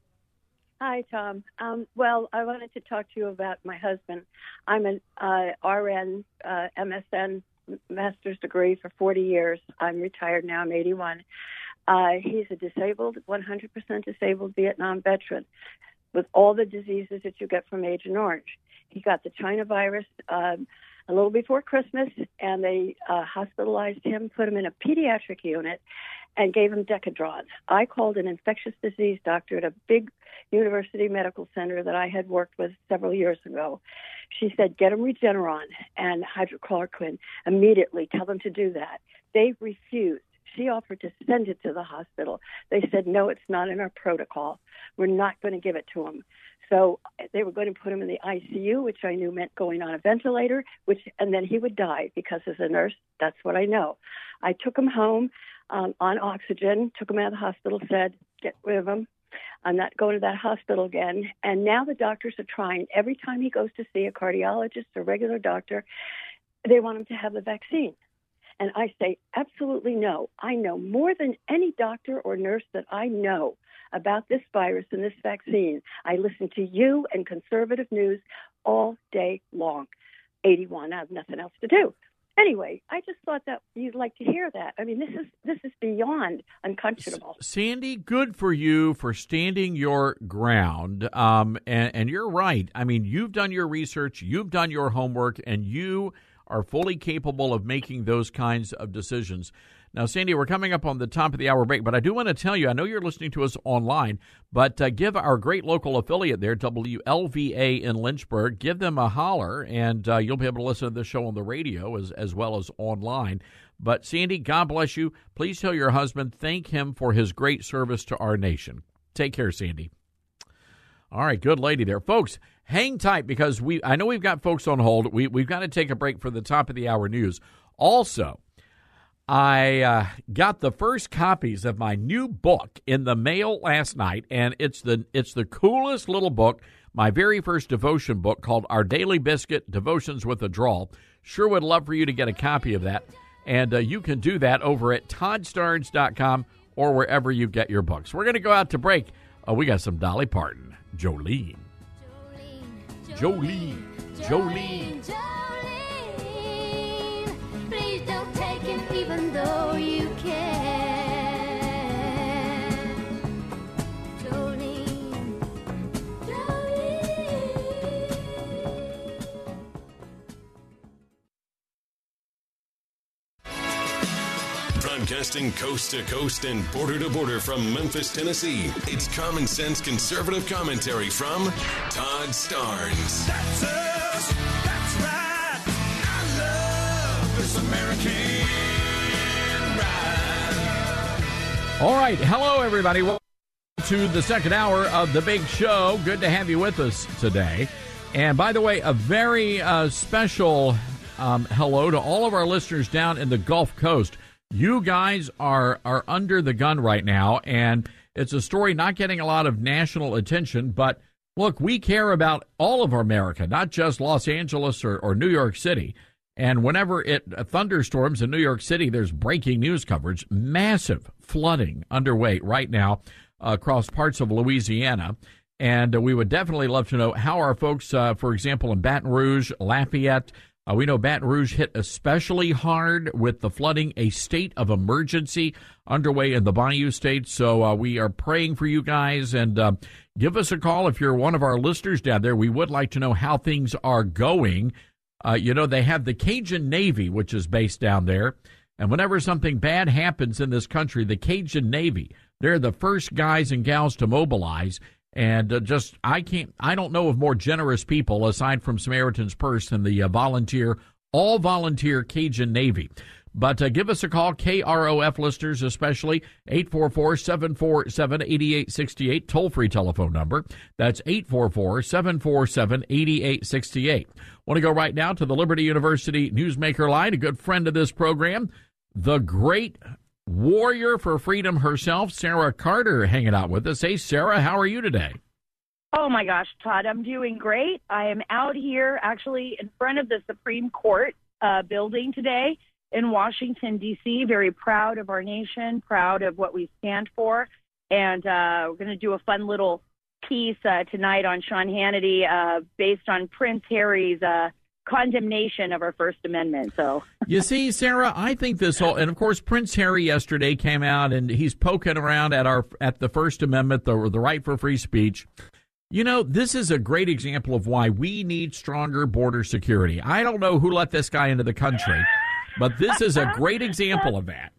Hi, Tom. Um, well, I wanted to talk to you about my husband. I'm an uh, R N, uh, M S N master's degree for forty years. I'm retired now. I'm eighty-one. Uh, he's a disabled, one hundred percent disabled Vietnam veteran with all the diseases that you get from Agent Orange. He got the China virus um, a little before Christmas, and they uh, hospitalized him, put him in a pediatric unit, and gave him Decadron. I called an infectious disease doctor at a big university medical center that I had worked with several years ago. She said, get him Regeneron and hydrochloroquine immediately. Tell them to do that. They refused. She offered to send it to the hospital. They said, no, it's not in our protocol. We're not going to give it to him. So they were going to put him in the I C U, which I knew meant going on a ventilator, which and then he would die because as a nurse, that's what I know. I took him home um, on oxygen, took him out of the hospital, said, get rid of him. I'm not going to that hospital again. And now the doctors are trying. Every time he goes to see a cardiologist or regular doctor, they want him to have the vaccine. And I say, absolutely no. I know more than any doctor or nurse that I know about this virus and this vaccine. I listen to you and conservative news all day long. eighty-one, I have nothing else to do. Anyway, I just thought that you'd like to hear that. I mean, this is this is beyond unconscionable. Sandy, good for you for standing your ground. Um, and, and you're right. I mean, you've done your research, you've done your homework, and you are fully capable of making those kinds of decisions. Now, Sandy, we're coming up on the top of the hour break, but I do want to tell you, I know you're listening to us online, but uh, give our great local affiliate there, W L V A in Lynchburg, give them a holler, and uh, you'll be able to listen to this show on the radio as, as well as online. But, Sandy, God bless you. Please tell your husband, thank him for his great service to our nation. Take care, Sandy. All right, good lady there. Folks, hang tight because we I know we've got folks on hold. We, we've got to take a break for the top of the hour news. Also, I uh, got the first copies of my new book in the mail last night, and it's the it's the coolest little book, my very first devotion book called Our Daily Biscuit, Devotions with a Drawl. Sure would love for you to get a copy of that, and uh, you can do that over at todd starnes dot com or wherever you get your books. We're going to go out to break. Uh, we got some Dolly Parton. Jolene. Jolene. Jolene. Jolene. Please don't take him even though you can. Jolene. Jolene. Broadcasting coast to coast and border to border from Memphis, Tennessee, it's common sense conservative commentary from Todd Starnes. That's us. That's right. I love this American ride. All right. Hello, everybody. Welcome to the second hour of the big show. Good to have you with us today. And by the way, a very uh, special um, hello to all of our listeners down in the Gulf Coast. You guys are are under the gun right now, and it's a story not getting a lot of national attention. But look, we care about all of America, not just Los Angeles or, or New York City. And whenever it uh, thunderstorms in New York City, there's breaking news coverage. Massive flooding underway right now uh, across parts of Louisiana. And uh, we would definitely love to know how our folks, uh, for example, in Baton Rouge, Lafayette, uh, we know Baton Rouge hit especially hard with the flooding, a state of emergency underway in the Bayou State. So uh, we are praying for you guys, and uh, give us a call if you're one of our listeners down there. We would like to know how things are going. Uh, you know, they have the Cajun Navy, which is based down there. And whenever something bad happens in this country, the Cajun Navy, they're the first guys and gals to mobilize. And uh, just, I can't, I don't know of more generous people aside from Samaritan's Purse than the uh, volunteer, all volunteer Cajun Navy. But uh, give us a call, K R O F listeners especially, eight four four, seven four seven, eight eight six eight, toll-free telephone number. That's eight four four, seven four seven, eight eight six eight. Want to go right now to the Liberty University Newsmaker line, a good friend of this program, the great warrior for freedom herself, Sarah Carter, hanging out with us. Hey, Sarah, how are you today? Oh, my gosh, Todd, I'm doing great. I am out here actually in front of the Supreme Court uh, building today in Washington, D C, very proud of our nation, proud of what we stand for. And uh, we're going to do a fun little piece uh, tonight on Sean Hannity uh, based on Prince Harry's uh condemnation of our First Amendment. So you see, Sarah, I think this whole, and of course, Prince Harry yesterday came out and he's poking around at our at the First Amendment, the the right for free speech. You know, this is a great example of why we need stronger border security. I don't know who let this guy into the country, but this is a great example of that.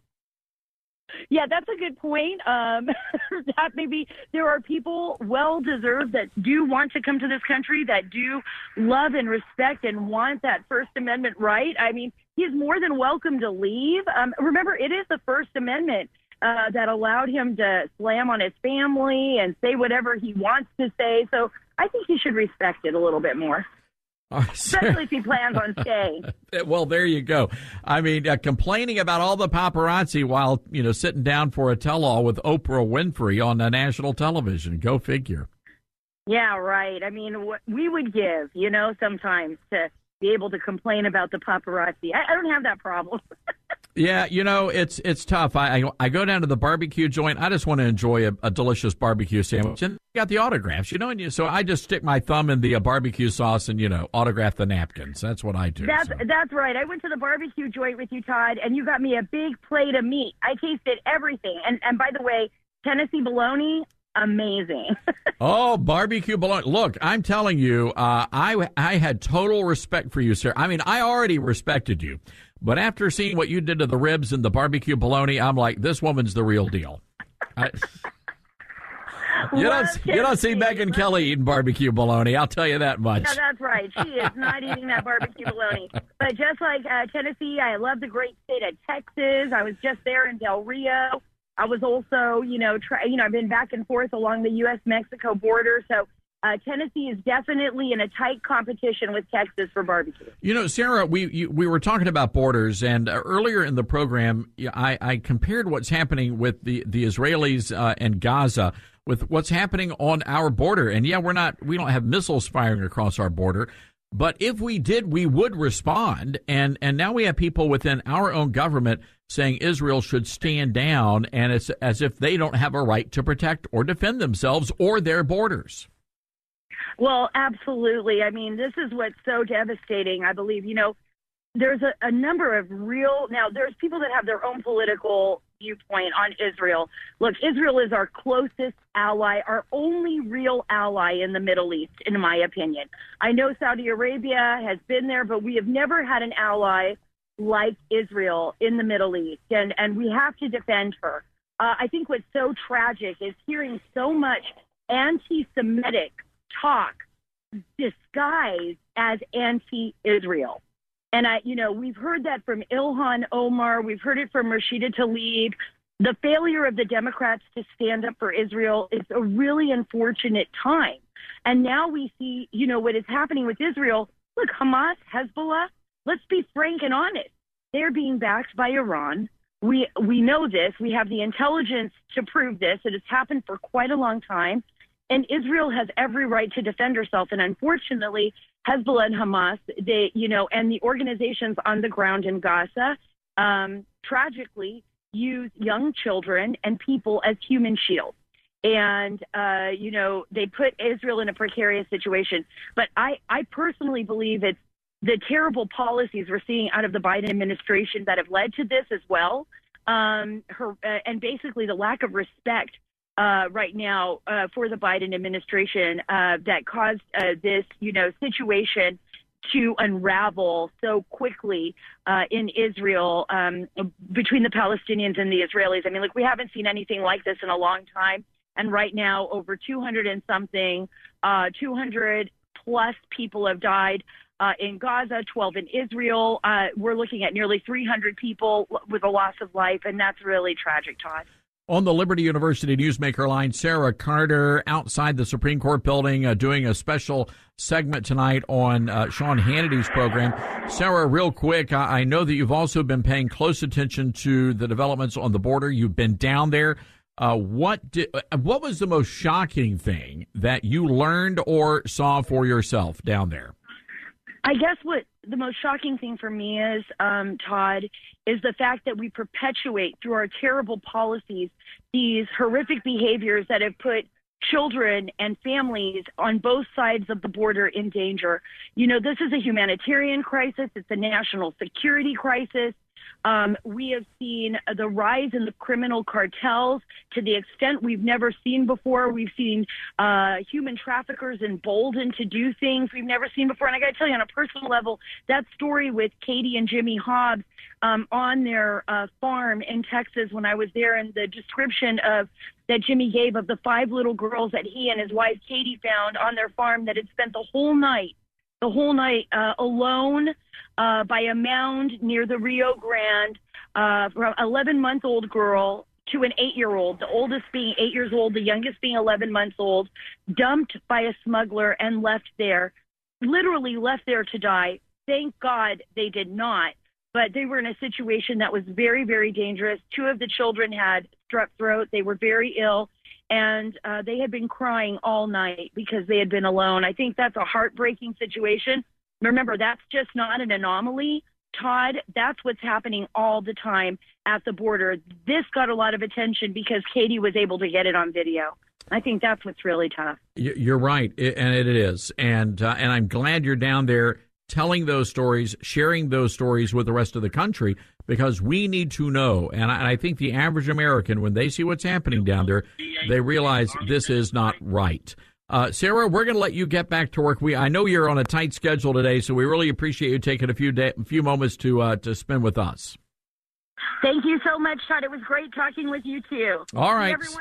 Yeah, that's a good point. Um, that maybe there are people well-deserved that do want to come to this country, that do love and respect and want that First Amendment right. I mean, he's more than welcome to leave. Um, remember, it is the First Amendment uh, that allowed him to slam on his family and say whatever he wants to say. So I think he should respect it a little bit more. Oh, especially if he plans on staying. Well, there you go. I mean, uh, complaining about all the paparazzi while, you know, sitting down for a tell-all with Oprah Winfrey on uh, national television. Go figure. Yeah, right. I mean, what we would give, you know, sometimes to be able to complain about the paparazzi. I, I don't have that problem. Yeah, you know, it's it's tough. I, I I go down to the barbecue joint. I just want to enjoy a, a delicious barbecue sandwich. And they got the autographs, you know, and you, so I just stick my thumb in the uh, barbecue sauce and, you know, autograph the napkins. That's what I do. That's so. that's right. I went to the barbecue joint with you, Todd, and you got me a big plate of meat. I tasted everything. And and by the way, Tennessee bologna, amazing. Oh, barbecue bologna. Look, I'm telling you, uh, I I had total respect for you, sir. I mean, I already respected you. But after seeing what you did to the ribs and the barbecue bologna, I'm like, this woman's the real deal. I, you don't you don't see Megyn Kelly eating barbecue bologna. I'll tell you that much. No, that's right. She is not eating that barbecue bologna. But just like uh, Tennessee, I love the great state of Texas. I was just there in Del Rio. I was also, you know, try, you know, I've been back and forth along the U S Mexico border. So uh, Tennessee is definitely in a tight competition with Texas for barbecue. You know, Sarah, we you, we were talking about borders, and uh, earlier in the program, I, I compared what's happening with the the Israelis uh, and Gaza with what's happening on our border. And yeah, we're not, we don't have missiles firing across our border. But if we did, we would respond. And, and now we have people within our own government saying Israel should stand down, and it's as if they don't have a right to protect or defend themselves or their borders. Well, absolutely. I mean, this is what's so devastating, I believe. You know, there's a, a number of real, now there's people that have their own political viewpoint on Israel. Look, Israel is our closest ally, our only real ally in the Middle East, in my opinion. I know Saudi Arabia has been there, but we have never had an ally like Israel in the Middle East, and, and we have to defend her. Uh, I think what's so tragic is hearing so much anti-Semitic talk disguised as anti-Israel. And, I, you know, we've heard that from Ilhan Omar. We've heard it from Rashida Tlaib. The failure of the Democrats to stand up for Israel is a really unfortunate time. And now we see, you know, what is happening with Israel. Look, Hamas, Hezbollah, let's be frank and honest. They're being backed by Iran. We we know this. We have the intelligence to prove this. It has happened for quite a long time. And Israel has every right to defend herself. And unfortunately, Hezbollah and Hamas, they, you know, and the organizations on the ground in Gaza, um, tragically use young children and people as human shields. And, uh, you know, they put Israel in a precarious situation. But I, I personally believe it's the terrible policies we're seeing out of the Biden administration that have led to this as well. Um, her, uh, and basically the lack of respect uh, right now uh, for the Biden administration uh, that caused uh, this, you know, situation to unravel so quickly uh, in Israel um, between the Palestinians and the Israelis. I mean, look, we haven't seen anything like this in a long time. And right now, over two hundred and something, uh, two hundred plus people have died uh, in Gaza, twelve in Israel. Uh, we're looking at nearly three hundred people with a loss of life, and that's really tragic, Todd. On the Liberty University Newsmaker line, Sarah Carter outside the Supreme Court building uh, doing a special segment tonight on uh, Sean Hannity's program. Sarah, real quick, I, I know that you've also been paying close attention to the developments on the border. You've been down there. Uh, what did, what was the most shocking thing that you learned or saw for yourself down there? I guess what the most shocking thing for me is, um, Todd, is the fact that we perpetuate through our terrible policies these horrific behaviors that have put children and families on both sides of the border in danger. You know, this is a humanitarian crisis. It's a national security crisis. Um, we have seen the rise in the criminal cartels to the extent we've never seen before. We've seen uh, human traffickers emboldened to do things we've never seen before. And I got to tell you, on a personal level, that story with Katie and Jimmy Hobbs um, on their uh, farm in Texas when I was there, and the description of that Jimmy gave of the five little girls that he and his wife Katie found on their farm that had spent the whole night, the whole night uh, alone uh, by a mound near the Rio Grande, uh, from an eleven-month-old girl to an eight-year-old, the oldest being eight years old, the youngest being eleven months old, dumped by a smuggler and left there, literally left there to die. Thank God they did not, but they were in a situation that was very, very dangerous. Two of the children had strep throat. They were very ill, and uh, they had been crying all night because they had been alone. I think that's a heartbreaking situation. Remember, that's just not an anomaly, Todd. That's what's happening all the time at the border. This got a lot of attention because Katie was able to get it on video. I think that's what's really tough. You're right, and it is. And uh, and I'm glad you're down there telling those stories, sharing those stories with the rest of the country, because we need to know. And I, and I think the average American, when they see what's happening down there, they realize this is not right. Uh, Sarah, we're going to let you get back to work. We I know you're on a tight schedule today, so we really appreciate you taking a few day, a few moments to uh, to spend with us. Thank you so much, Todd. It was great talking with you, too. All right. Hey, everyone.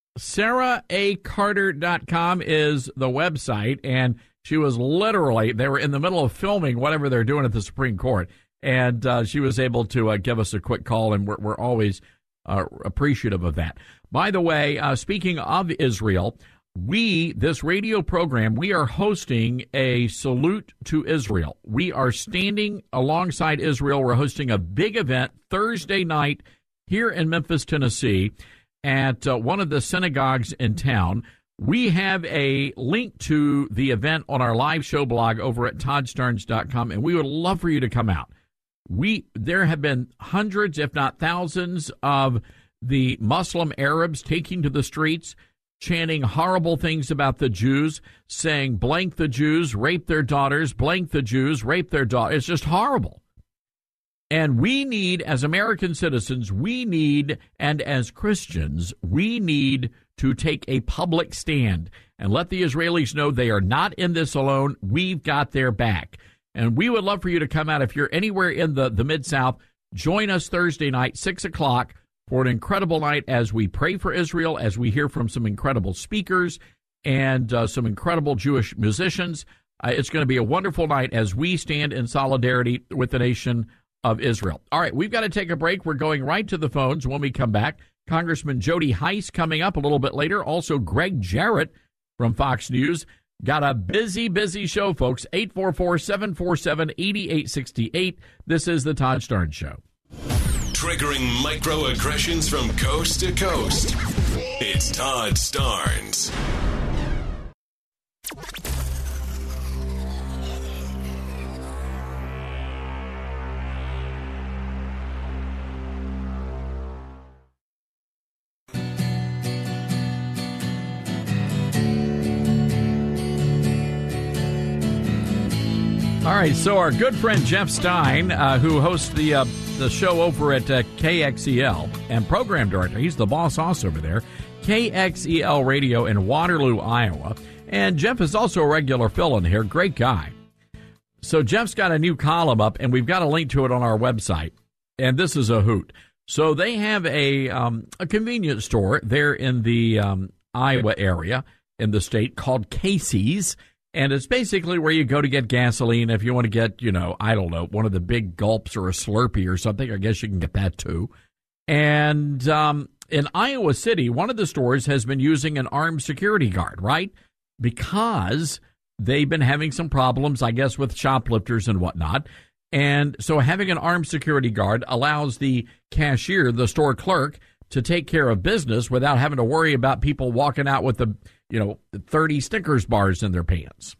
Sarah A Carter dot com is the website, and she was literally, they were in the middle of filming whatever they're doing at the Supreme Court, and uh, she was able to uh, give us a quick call, and we're, we're always uh, appreciative of that. By the way, uh, speaking of Israel, we, this radio program, we are hosting a salute to Israel. We are standing alongside Israel. We're hosting a big event Thursday night here in Memphis, Tennessee, at uh, one of the synagogues in town. We have a link to the event on our live show blog over at todd starnes dot com, and we would love for you to come out. We there have been hundreds, if not thousands, of the Muslim Arabs taking to the streets, chanting horrible things about the Jews, saying blank the Jews, rape their daughters, blank the Jews, rape their daughters. It's just horrible. And we need, as American citizens, we need, and as Christians, we need to take a public stand and let the Israelis know they are not in this alone. We've got their back. And we would love for you to come out if you're anywhere in the, the Mid-South. Join us Thursday night, six o'clock, for an incredible night as we pray for Israel, as we hear from some incredible speakers and uh, some incredible Jewish musicians. Uh, it's going to be a wonderful night as we stand in solidarity with the nation of Israel. All right, we've got to take a break. We're going right to the phones when we come back. Congressman Jody Hice coming up a little bit later. Also, Greg Jarrett from Fox News. Got a busy, busy show, folks. eight four four, seven four seven, eight eight six eight. This is the Todd Starnes Show. Triggering microaggressions from coast to coast. It's Todd Starnes. All right, so our good friend Jeff Stein, uh, who hosts the uh, the show over at uh, K X E L and program director, he's the boss also over there, K X E L Radio in Waterloo, Iowa. And Jeff is also a regular fill-in here. Great guy. So Jeff's got a new column up, and we've got a link to it on our website. And this is a hoot. So they have a um, a convenience store there in the um, Iowa area in the state called Casey's. And it's basically where you go to get gasoline. If you want to get, you know, I don't know, one of the big gulps or a Slurpee or something, I guess you can get that too. And um, in Iowa City, one of the stores has been using an armed security guard, right? Because they've been having some problems, I guess, with shoplifters and whatnot. And so having an armed security guard allows the cashier, the store clerk, to take care of business without having to worry about people walking out with the, you know, thirty Snickers bars in their pants.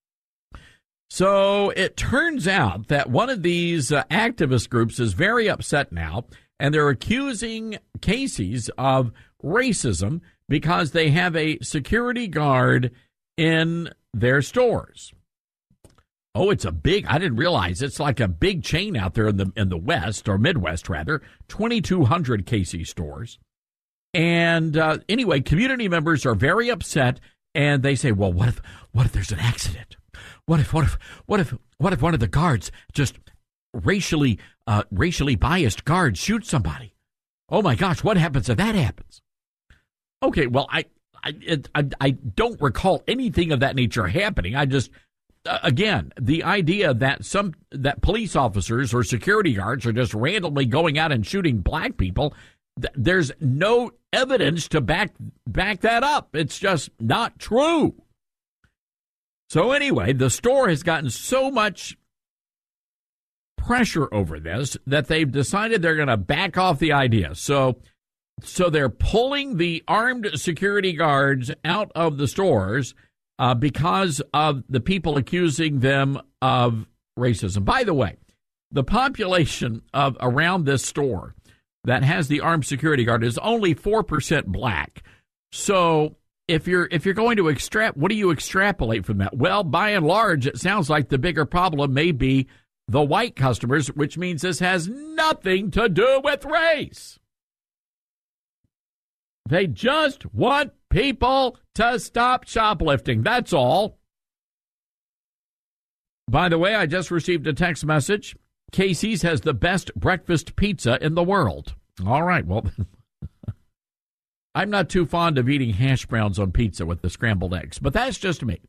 So it turns out that one of these uh, activist groups is very upset now, and they're accusing Casey's of racism because they have a security guard in their stores. Oh, it's a big, I didn't realize it's like a big chain out there in the in the West, or Midwest rather, twenty-two hundred Casey stores. And uh, anyway, community members are very upset, and they say, well, what if what if there's an accident? What if what if what if what if one of the guards, just racially uh, racially biased guards, shoots somebody? Oh my gosh, what happens if that happens? Okay, well, I I it, I, I don't recall anything of that nature happening. I just Uh, again, the idea that some that police officers or security guards are just randomly going out and shooting black people, th- there's no evidence to back back that up. It's just not true. So anyway, the store has gotten so much pressure over this that they've decided they're going to back off the idea. So, so they're pulling the armed security guards out of the stores Uh, because of the people accusing them of racism. By the way, the population of around this store that has the armed security guard is only four percent black. So if you're if you're going to extract, what do you extrapolate from that? Well, by and large, it sounds like the bigger problem may be the white customers, which means this has nothing to do with race. They just want people to stop shoplifting. That's all. By the way, I just received a text message. Casey's has the best breakfast pizza in the world. All right, well, I'm not too fond of eating hash browns on pizza with the scrambled eggs, but that's just me.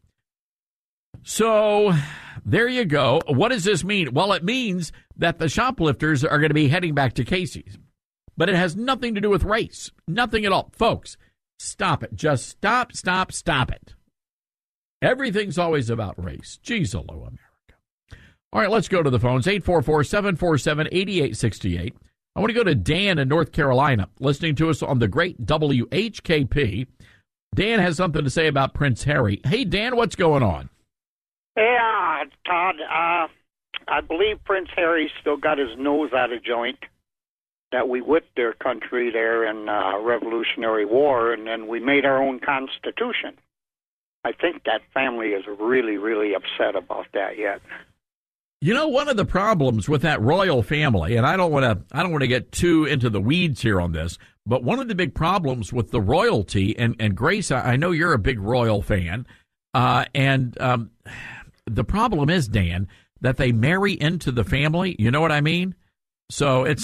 So there you go. What does this mean? Well, it means that the shoplifters are going to be heading back to Casey's. But it has nothing to do with race. Nothing at all. Folks, stop it. Just stop, stop, stop it. Everything's always about race. Geez, hello, America. All right, let's go to the phones. eight four four, seven four seven, eight eight six eight. I want to go to Dan in North Carolina, listening to us on the great W H K P. Dan has something to say about Prince Harry. Hey, Dan, what's going on? Yeah, Todd, uh, I believe Prince Harry still got his nose out of joint, that we whipped their country there in uh, Revolutionary War, and then we made our own Constitution. I think that family is really, really upset about that yet. You know, one of the problems with that royal family, and I don't want to, I don't want to get too into the weeds here on this, but one of the big problems with the royalty, and, and Grace, I know you're a big royal fan, uh, and um, the problem is, Dan, that they marry into the family. You know what I mean? So it's,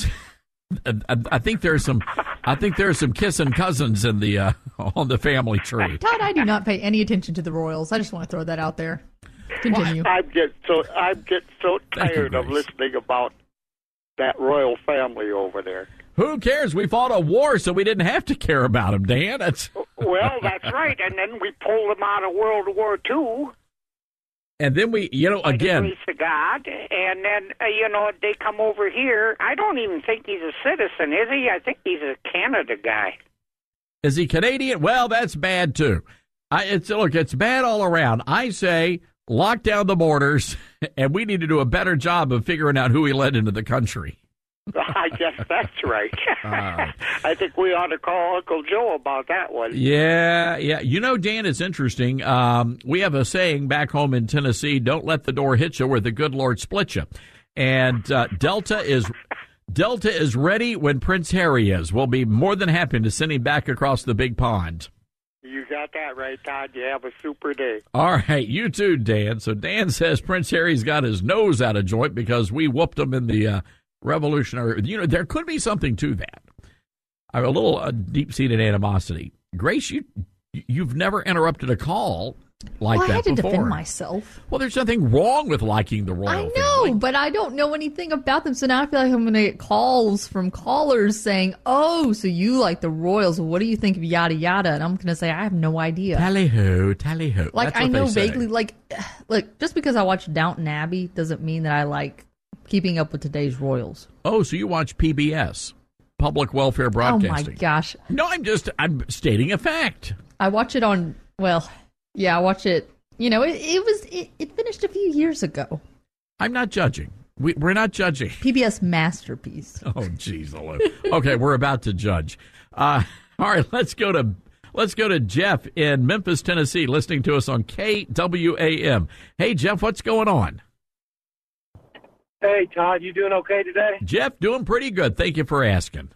I, I think there's some, I think there's some kissing cousins in the uh, on the family tree. Todd, I do not pay any attention to the Royals. I just want to throw that out there. Continue. I'm getting so I'm getting so tired you, of listening about that royal family over there. Who cares? We fought a war, so we didn't have to care about them, Dan. That's well, that's right. And then we pulled them out of World War Two. And then we, you know, By again. the grace of God. And then, uh, you know, they come over here. I don't even think he's a citizen, is he? I think he's a Canada guy. Is he Canadian? Well, that's bad, too. I, it's Look, it's bad all around. I say lock down the borders, and we need to do a better job of figuring out who he let into the country. I guess that's right. uh, I think we ought to call Uncle Joe about that one. Yeah, yeah. You know, Dan, it's interesting. Um, we have a saying back home in Tennessee, don't let the door hit you where the good Lord split you. And uh, Delta is Delta is ready when Prince Harry is. We'll be more than happy to send him back across the big pond. You got that right, Todd. You have a super day. All right, you too, Dan. So Dan says Prince Harry's got his nose out of joint because we whooped him in the uh, Revolutionary. You know, there could be something to that. I have a little uh, deep-seated animosity. Grace, you you've never interrupted a call like well, that I had to before. defend myself. Well, there's nothing wrong with liking the royal I family. know, but I don't know anything about them. So now I feel like I'm going to get calls from callers saying, "Oh, so you like the royals? What do you think of yada yada?" And I'm going to say, "I have no idea." Tally-ho, tally-ho. Like That's what I know they say. vaguely. Like, look, just because I watch Downton Abbey doesn't mean that I like Keeping Up with Today's Royals. Oh, so you watch P B S, Public Welfare Broadcasting? Oh my gosh! No, I'm just I'm stating a fact. I watch it on. Well, yeah, I watch it. You know, it, it was it, it finished a few years ago. I'm not judging. We, we're not judging. P B S masterpiece. Oh, jeez, okay, we're about to judge. Uh, all right, let's go to let's go to Jeff in Memphis, Tennessee, listening to us on K W A M. Hey, Jeff, what's going on? Hey, Todd, you doing okay today? Jeff, doing pretty good. Thank you for asking.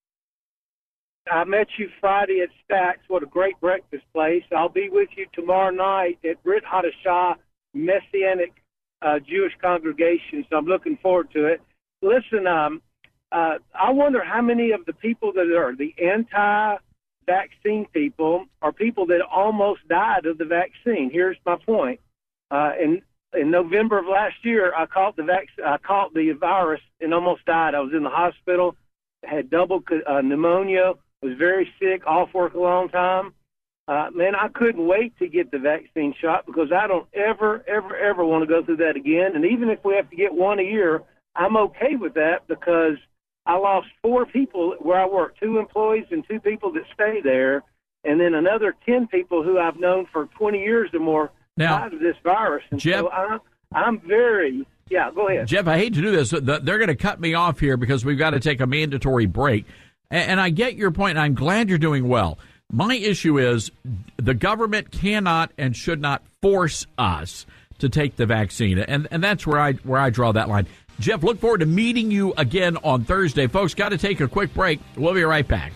I met you Friday at Stacks. What a great breakfast place. I'll be with you tomorrow night at Brit Hadashah Messianic uh, Jewish congregation, so I'm looking forward to it. Listen, um, uh, I wonder how many of the people that are the anti-vaccine people are people that almost died of the vaccine. Here's my point. Uh, in in November of last year, I caught the vac- I caught the virus and almost died. I was in the hospital, had double uh, pneumonia, was very sick, off work a long time. Uh, man, I couldn't wait to get the vaccine shot because I don't ever, ever, ever want to go through that again. And even if we have to get one a year, I'm okay with that because I lost four people where I work, two employees and two people that stay there, and then another ten people who I've known for twenty years or more now, died of this virus. And Jeff, so I, I'm very, yeah, go ahead. Jeff, I hate to do this. They're going to cut me off here because we've got to take a mandatory break. And I get your point, and I'm glad you're doing well. My issue is the government cannot and should not force us to take the vaccine, and and that's where I where I draw that line. Jeff, look forward to meeting you again on Thursday. Folks, got to take a quick break. We'll be right back.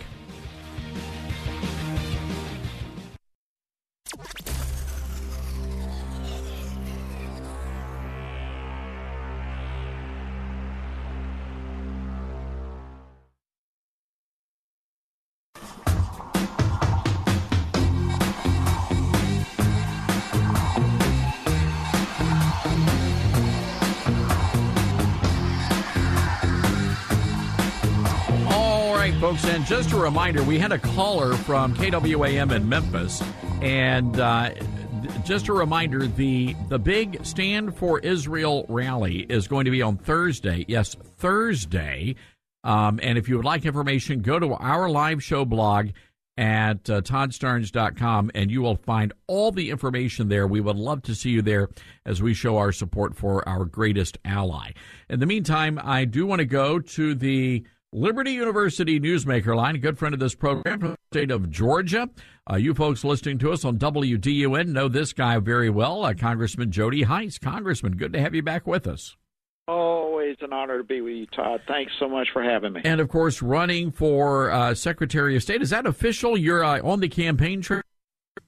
Folks, and just a reminder, we had a caller from K W A M in Memphis, and uh, just a reminder, the the big Stand for Israel rally is going to be on Thursday. Yes, Thursday. Um, and if you would like information, go to our live show blog at uh, todd starnes dot com, and you will find all the information there. We would love to see you there as we show our support for our greatest ally. In the meantime, I do want to go to the Liberty University Newsmaker line, a good friend of this program from the state of Georgia. Uh, you folks listening to us on W D U N know this guy very well, uh, Congressman Jody Hice. Congressman, good to have you back with us. Always an honor to be with you, Todd. Thanks so much for having me. And, of course, running for uh, Secretary of State. Is that official? You're uh, on the campaign trail?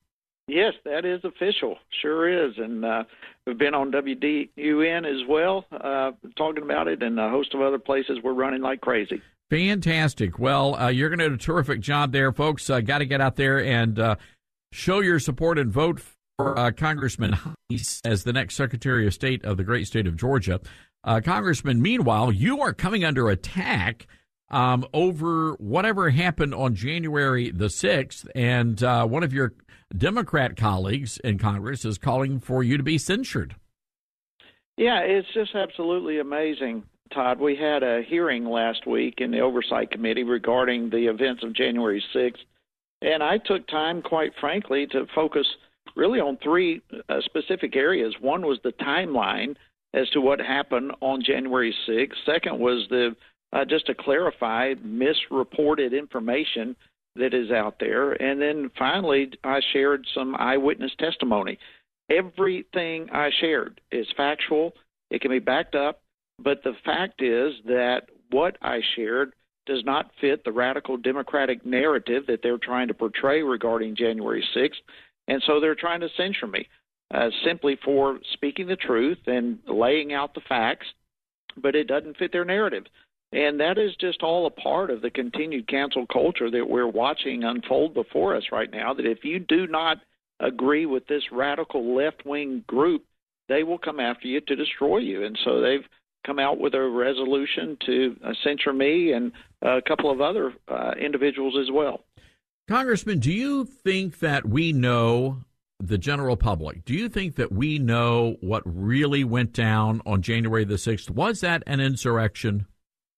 Yes, that is official. Sure is. And uh, we've been on W D U N as well, uh, talking about it, and a host of other places we're running like crazy. Fantastic. Well, uh, you're going to do a terrific job there, folks. Uh, got to get out there and uh, show your support and vote for uh, Congressman Heiss as the next Secretary of State of the great state of Georgia. Uh, Congressman, meanwhile, you are coming under attack um, over whatever happened on January the sixth, and uh, one of your Democrat colleagues in Congress is calling for you to be censured. Yeah, it's just absolutely amazing, Todd. We had a hearing last week in the Oversight Committee regarding the events of January sixth, and I took time, quite frankly, to focus really on three uh, specific areas. One was the timeline as to what happened on January sixth. Second was the uh, just to clarify misreported information that is out there. And then finally, I shared some eyewitness testimony. Everything I shared is factual. It can be backed up. But the fact is that what I shared does not fit the radical Democratic narrative that they're trying to portray regarding January sixth. And so they're trying to censure me uh, simply for speaking the truth and laying out the facts, but it doesn't fit their narrative. And that is just all a part of the continued cancel culture that we're watching unfold before us right now, that if you do not agree with this radical left-wing group, they will come after you to destroy you. And so they've come out with a resolution to uh, censure me and a couple of other uh, individuals as well. Congressman, do you think that we know, the general public, do you think that we know what really went down on January the sixth? Was that an insurrection?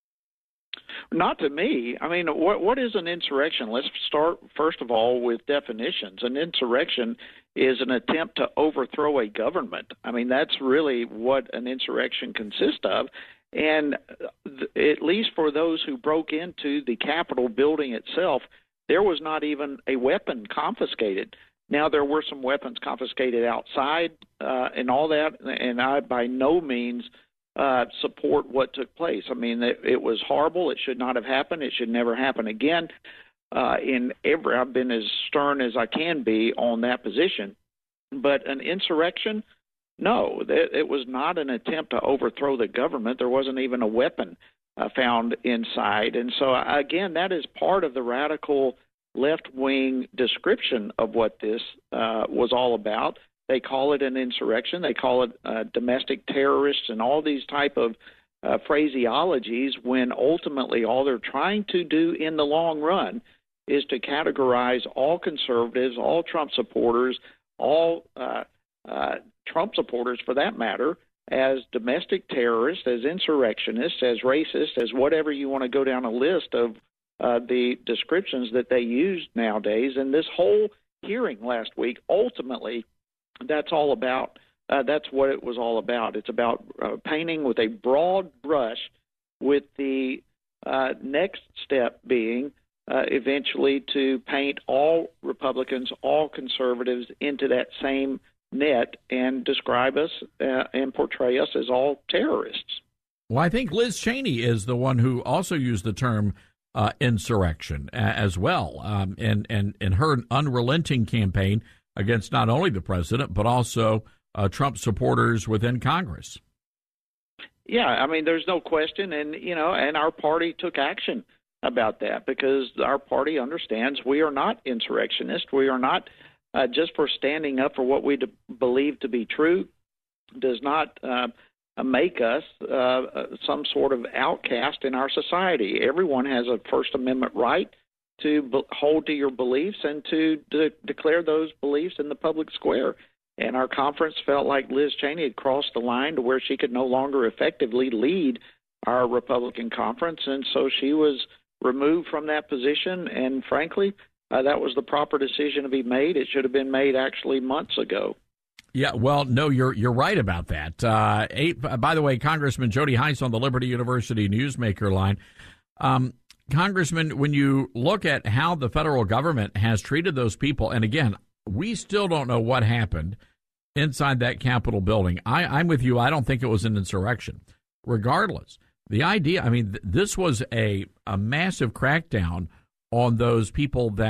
Not to me. I mean, what what is an insurrection? Let's start, first of all, with definitions. An insurrection is an attempt to overthrow a government. I mean, that's really what an insurrection consists of. And th- at least for those who broke into the Capitol building itself, there was not even a weapon confiscated. Now, there were some weapons confiscated outside uh, and all that, and I by no means uh, support what took place. I mean, it, it was horrible. It should not have happened. It should never happen again. Uh, in every, I've been as stern as I can be on that position. But an insurrection, no, it, it was not an attempt to overthrow the government. There wasn't even a weapon uh, found inside. And so, again, that is part of the radical left-wing description of what this uh, was all about. They call it an insurrection. They call it uh, domestic terrorists and all these type of uh, phraseologies, when ultimately all they're trying to do in the long run is to categorize all conservatives, all Trump supporters, all uh, uh, Trump supporters for that matter, as domestic terrorists, as insurrectionists, as racists, as whatever you want to go down a list of uh, the descriptions that they use nowadays. And this whole hearing last week, ultimately, that's all about, uh, that's what it was all about. It's about uh, painting with a broad brush, with the uh, next step being uh, eventually to paint all Republicans, all conservatives into that same net and describe us uh, and portray us as all terrorists. Well, I think Liz Cheney is the one who also used the term uh, insurrection uh, as well, um, and, and, and her unrelenting campaign against not only the president, but also uh, Trump supporters within Congress. Yeah, I mean, there's no question. And, you know, and our party took action about that, because our party understands we are not insurrectionists. We are not uh, just for standing up for what we d- believe to be true does not uh, make us uh, some sort of outcast in our society. Everyone has a First Amendment right to be- hold to your beliefs and to de- declare those beliefs in the public square. And our conference felt like Liz Cheney had crossed the line to where she could no longer effectively lead our Republican conference, and so she was removed from that position. And frankly, uh, that was the proper decision to be made. It should have been made actually months ago. Yeah, well, no, you're you're right about that. Uh, eight, by the way, Congressman Jody Heiss on the Liberty University Newsmaker line. Um, Congressman, when you look at how the federal government has treated those people, and again, we still don't know what happened inside that Capitol building. I, I'm with you. I don't think it was an insurrection. Regardless, the idea, I mean, th- this was a, a massive crackdown on those people that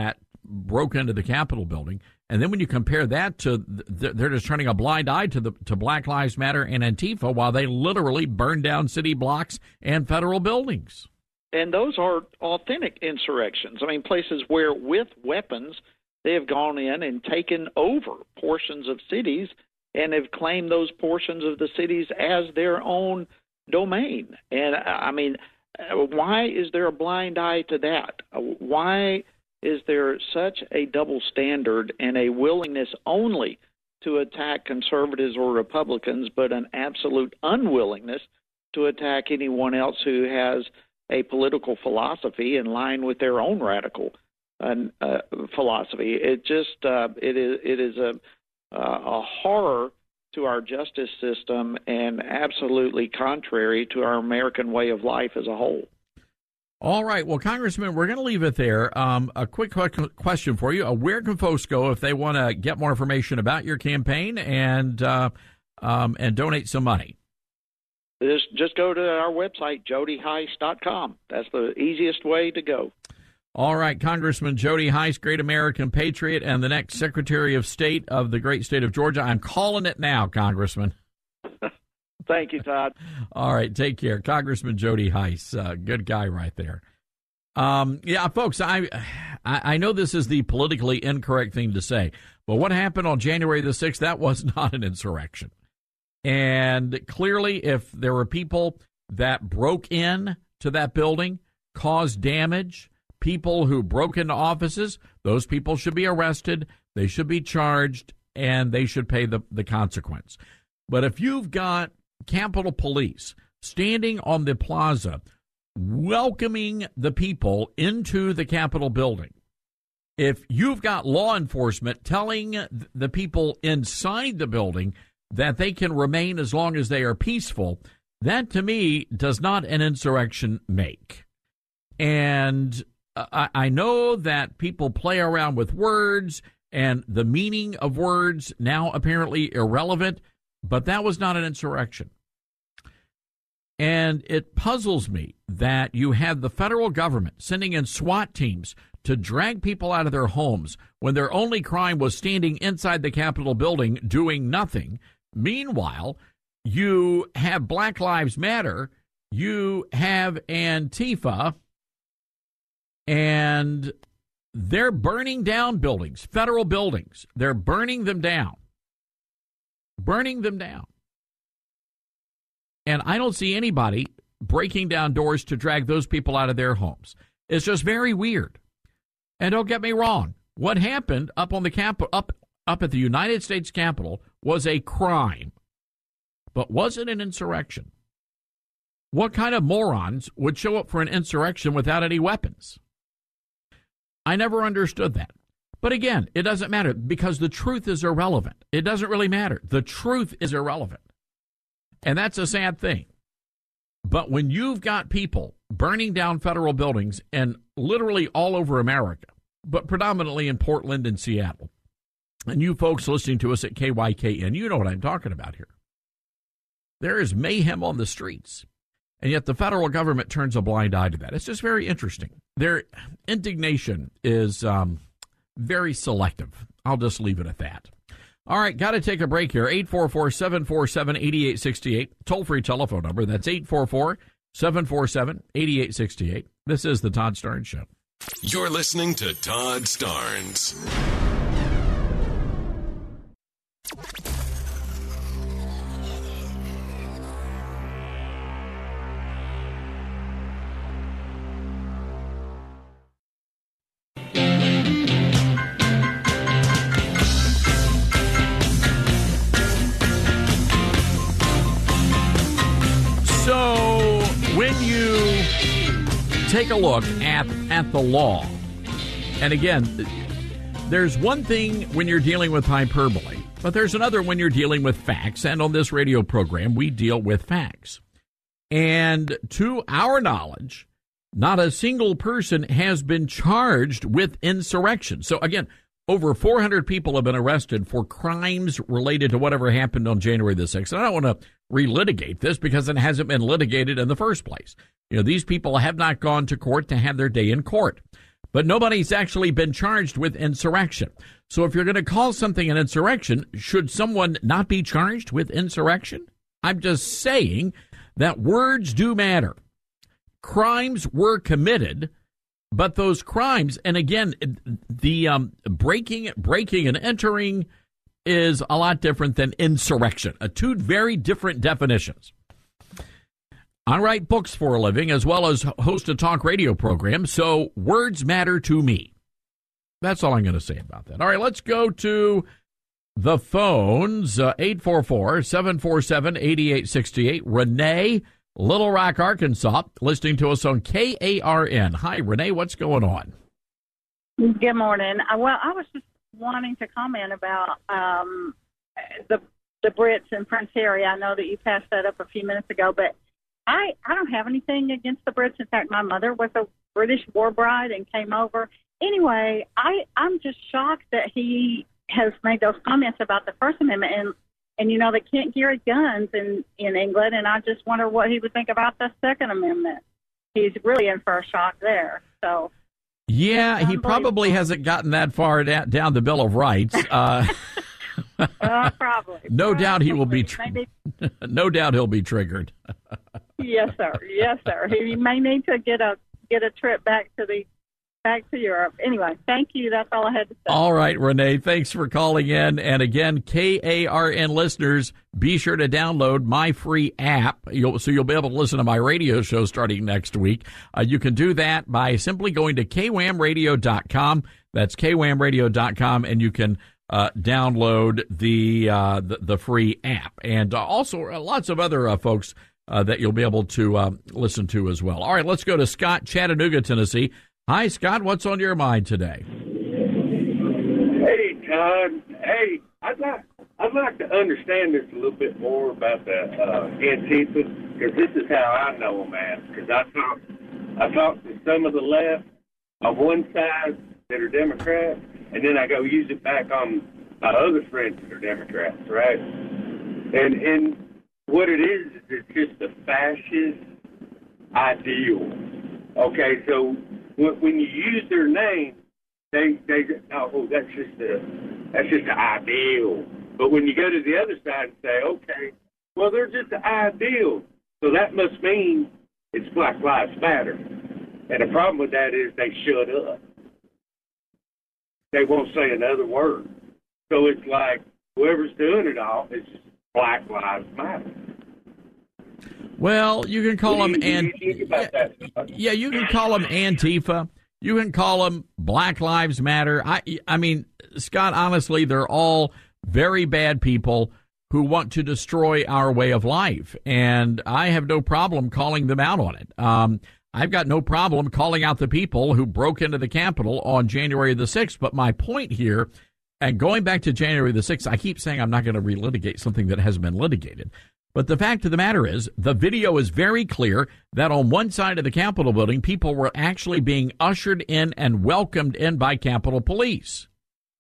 broke into the Capitol building. And then when you compare that to, th- they're just turning a blind eye to the to Black Lives Matter and Antifa while they literally burn down city blocks and federal buildings. And those are authentic insurrections. I mean, places where with weapons they have gone in and taken over portions of cities and have claimed those portions of the cities as their own domain. And, I mean, why is there a blind eye to that? Why is there such a double standard and a willingness only to attack conservatives or Republicans, but an absolute unwillingness to attack anyone else who has a political philosophy in line with their own radical uh, uh, philosophy? It just uh, it is it is a uh, a horror to our justice system and absolutely contrary to our American way of life as a whole. All right. Well, Congressman, we're going to leave it there. Um, a quick question for you. Uh, where can folks go if they want to get more information about your campaign and uh, um, and donate some money? Just, just go to our website, jody heiss dot com. That's the easiest way to go. All right, Congressman Jody Heiss, great American patriot and the next Secretary of State of the great state of Georgia. I'm calling it now, Congressman. Thank you, Todd. All right, take care. Congressman Jody Heiss, uh, good guy right there. Um, yeah, folks, I, I I know this is the politically incorrect thing to say, but what happened on January the sixth, that was not an insurrection. And clearly, if there were people that broke in to that building, caused damage, people who broke into offices, those people should be arrested, they should be charged, and they should pay the, the consequence. But if you've got Capitol Police standing on the plaza welcoming the people into the Capitol building, if you've got law enforcement telling the people inside the building that they can remain as long as they are peaceful, that to me does not an insurrection make. And I, I know that people play around with words and the meaning of words now apparently irrelevant, but that was not an insurrection. And it puzzles me that you had the federal government sending in SWAT teams to drag people out of their homes when their only crime was standing inside the Capitol building doing nothing. Meanwhile, you have Black Lives Matter, you have Antifa, and they're burning down buildings, federal buildings. They're burning them down. Burning them down. And I don't see anybody breaking down doors to drag those people out of their homes. It's just very weird. And don't get me wrong. What happened up on the Cap- up up at the United States Capitol was a crime. But was it an insurrection? What kind of morons would show up for an insurrection without any weapons? I never understood that. But again, it doesn't matter because the truth is irrelevant. It doesn't really matter. The truth is irrelevant. And that's a sad thing. But when you've got people burning down federal buildings and literally all over America, but predominantly in Portland and Seattle, and you folks listening to us at K Y K N, you know what I'm talking about here. There is mayhem on the streets, and yet the federal government turns a blind eye to that. It's just very interesting. Their indignation is um, very selective. I'll just leave it at that. All right, got to take a break here. eight four four, seven four seven, eight eight six eight, toll-free telephone number. That's eight four four, seven four seven, eight eight six eight. This is the Todd Starnes Show. You're listening to Todd Starnes. So when you take a look at, at the law, and again, there's one thing when you're dealing with hyperbole, but there's another when you're dealing with facts, and on this radio program, we deal with facts. And to our knowledge, not a single person has been charged with insurrection. So again, over four hundred people have been arrested for crimes related to whatever happened on January the sixth. And I don't want to relitigate this because it hasn't been litigated in the first place. You know, these people have not gone to court to have their day in court. but nobody's actually been charged with insurrection. So if you're going to call something an insurrection, should someone not be charged with insurrection? I'm just saying that words do matter. Crimes were committed, but those crimes, and again, the um, breaking, breaking and entering is a lot different than insurrection. Uh, two very different definitions. I write books for a living as well as host a talk radio program, so words matter to me. That's all I'm going to say about that. All right, let's go to the phones. Uh, eight four four, seven four seven, eight eight six eight. Renee, Little Rock, Arkansas, listening to us on K A R N. Hi, Renee, what's going on? Good morning. Uh, well, I was just wanting to comment about um, the the Brits and Prince Harry. I know that you passed that up a few minutes ago, but I, I don't have anything against the Brits. In fact, my mother was a British war bride and came over. Anyway, I, I'm just shocked that he has made those comments about the First Amendment. And, and you know, they can't carry guns in, in England, and I just wonder what he would think about the Second Amendment. He's really in for a shock there. So, yeah, he probably hasn't gotten that far da- down the Bill of Rights. Uh, uh, probably. No probably. doubt he will be. Tr- Maybe. no doubt he'll be triggered. Yes, sir. Yes, sir. He may need to get a get a trip back to the back to Europe. Anyway, thank you. That's all I had to say. All right, Renee. Thanks for calling in. And again, K A R N listeners, be sure to download my free app. You'll, so you'll be able to listen to my radio show starting next week. Uh, you can do that by simply going to K W A M radio dot com. That's K W A M radio dot com, and you can uh, download the, uh, the the free app. And uh, also uh, lots of other uh, folks Uh, that you'll be able to uh, listen to as well. All right, let's go to Scott, Chattanooga, Tennessee. Hi, Scott. What's on your mind today? Hey, Todd. Hey, I'd like I'd like to understand this a little bit more about the uh, Antifa, because this is how I know them, man. Because I talk I talk to some of the left on one side that are Democrats, and then I go use it back on my other friends that are Democrats, right? And and what it is, is it's just a fascist ideal. Okay, so when, when you use their name, they they oh that's just a that's just an ideal. But when you go to the other side and say, okay, well they're just an ideal, so that must mean it's Black Lives Matter. And the problem with that is they shut up. They won't say another word. So it's like whoever's doing it all is just Black Lives Matter. Well, you can call them and yeah, yeah, you can call them Antifa. You can call them Black Lives Matter. I, I mean, Scott, honestly, they're all very bad people who want to destroy our way of life, and I have no problem calling them out on it. Um, I've got no problem calling out the people who broke into the Capitol on January the sixth. But my point here, and going back to January the sixth, I keep saying I'm not going to relitigate something that hasn't been litigated. But the fact of the matter is, the video is very clear that on one side of the Capitol building, people were actually being ushered in and welcomed in by Capitol Police.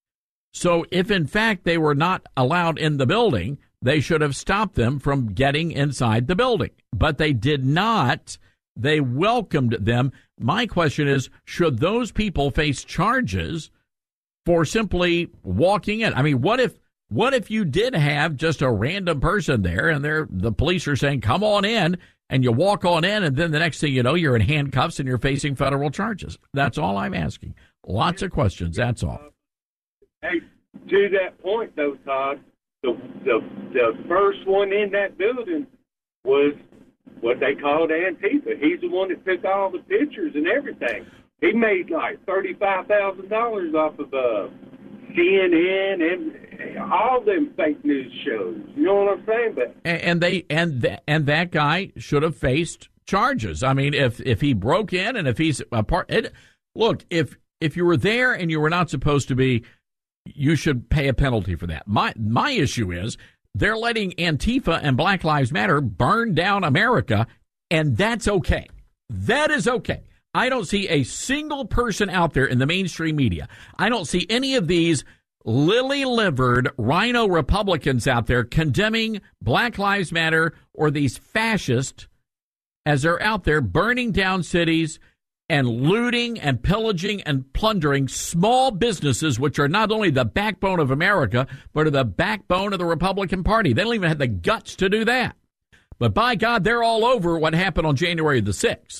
So if, in fact, they were not allowed in the building, they should have stopped them from getting inside the building. But they did not. They welcomed them. My question is, should those people face charges for simply walking in? I mean, what if what if you did have just a random person there and they're, the police are saying, come on in, and you walk on in, and then the next thing you know, you're in handcuffs and you're facing federal charges? That's all I'm asking. Lots of questions, that's all. Hey, to that point, though, Todd, the, the, the first one in that building was what they called Antifa. He's the one that took all the pictures and everything. He made like thirty-five thousand dollars off of uh, C N N and all them fake news shows. You know what I'm saying? But and, and they and th- and that guy should have faced charges. I mean, if if he broke in and if he's a part, it, look, if if you were there and you were not supposed to be, you should pay a penalty for that. My my issue is they're letting Antifa and Black Lives Matter burn down America, and that's okay. That is okay. I don't see a single person out there in the mainstream media. I don't see any of these lily-livered rhino Republicans out there condemning Black Lives Matter or these fascists as they're out there burning down cities, and looting and pillaging and plundering small businesses, which are not only the backbone of America, but are the backbone of the Republican Party. They don't even have the guts to do that. But by God, they're all over what happened on January the sixth.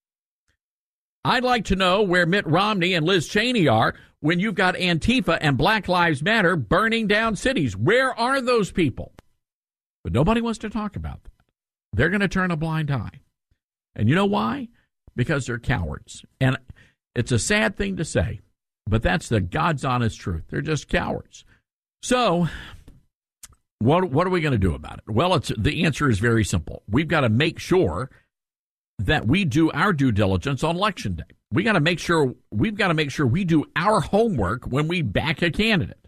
I'd like to know where Mitt Romney and Liz Cheney are when you've got Antifa and Black Lives Matter burning down cities. Where are those people? But nobody wants to talk about that. They're going to turn a blind eye. And you know why? Because they're cowards. And it's a sad thing to say, but that's the God's honest truth. They're just cowards. So what what are we going to do about it? Well, it's the answer is very simple. We've got to make sure that we do our due diligence on Election Day. We got to make sure we've got to make sure we do our homework when we back a candidate.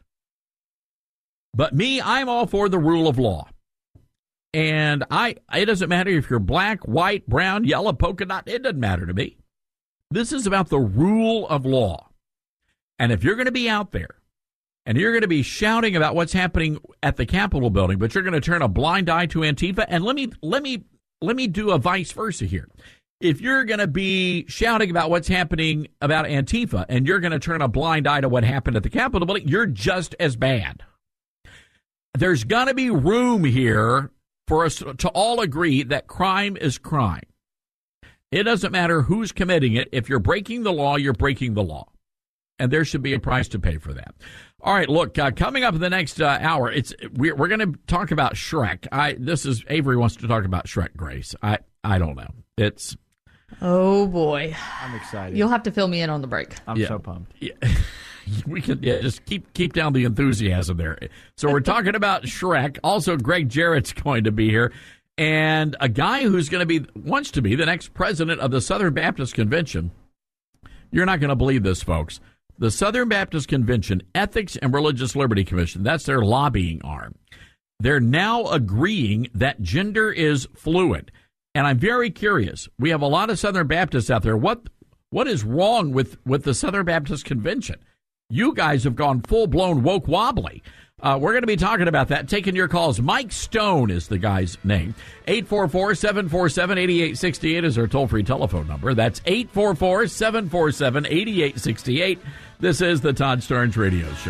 But me, I'm all for the rule of law. And I, it doesn't matter if you're black, white, brown, yellow, polka dot. It doesn't matter to me. This is about the rule of law. And if you're going to be out there and you're going to be shouting about what's happening at the Capitol building, but you're going to turn a blind eye to Antifa, and let me let me let me do a vice versa here. If you're going to be shouting about what's happening about Antifa and you're going to turn a blind eye to what happened at the Capitol building, you're just as bad. There's going to be room here for us to all agree that crime is crime. It doesn't matter who's committing it. If you're breaking the law, you're breaking the law. And there should be a price to pay for that. All right, look, uh, coming up in the next uh, hour, it's we're, we're going to talk about Shrek. I This is, Avery wants to talk about Shrek, Grace. I, I don't know. It's... Oh, boy. I'm excited. You'll have to fill me in on the break. I'm Yeah. so pumped. Yeah. We can yeah, just keep keep down the enthusiasm there. So we're talking about Shrek. Also, Greg Jarrett's going to be here, and a guy who's going to be wants to be the next president of the Southern Baptist Convention. You're not going to believe this, folks. The Southern Baptist Convention Ethics and Religious Liberty Commission, that's their lobbying arm. They're now agreeing that gender is fluid. And I'm very curious. We have a lot of Southern Baptists out there. What what is wrong with, with the Southern Baptist Convention? You guys have gone full-blown woke wobbly. Uh, we're going to be talking about that, taking your calls. Mike Stone is the guy's name. eight four four, seven four seven, eight eight six eight is our toll-free telephone number. That's eight four four, seven four seven, eight eight six eight. This is the Todd Starnes Radio Show.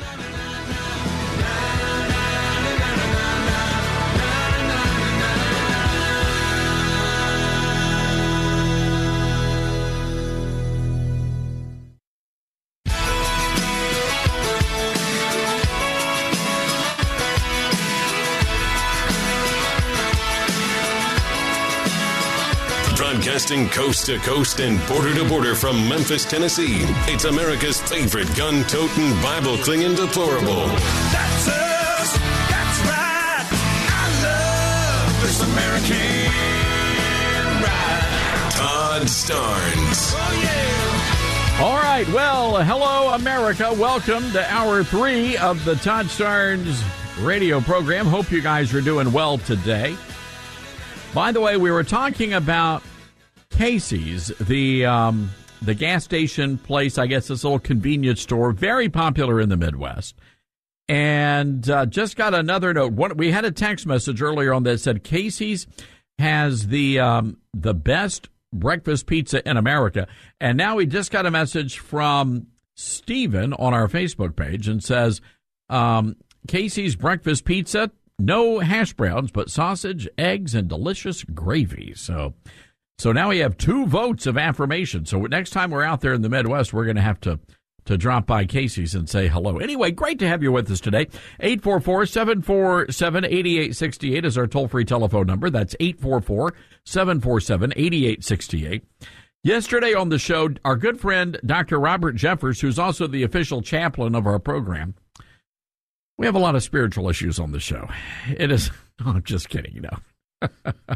Broadcasting coast to coast and border to border from Memphis, Tennessee. It's America's favorite gun-toting, Bible-clinging deplorable. That's us. That's right. I love this American ride. Todd Starnes. Oh, yeah. All right, well, hello, America. Welcome to hour three of the Todd Starnes radio program. Hope you guys are doing well today. By the way, we were talking about Casey's, the um, the gas station place, I guess this little convenience store, very popular in the Midwest. And uh, just got another note. One, we had a text message earlier on that said Casey's has the um, the best breakfast pizza in America. And now we just got a message from Steven on our Facebook page and says, um, Casey's breakfast pizza, no hash browns, but sausage, eggs, and delicious gravy. So so now we have two votes of affirmation. So next time we're out there in the Midwest, we're going to have to, to drop by Casey's and say hello. Anyway, great to have you with us today. eight four four, seven four seven, eight eight six eight is our toll-free telephone number. That's eight four four, seven four seven, eight eight six eight. Yesterday on the show, our good friend, Doctor Robert Jeffers, who's also the official chaplain of our program. We have a lot of spiritual issues on the show. It is, oh, I'm just kidding, you know.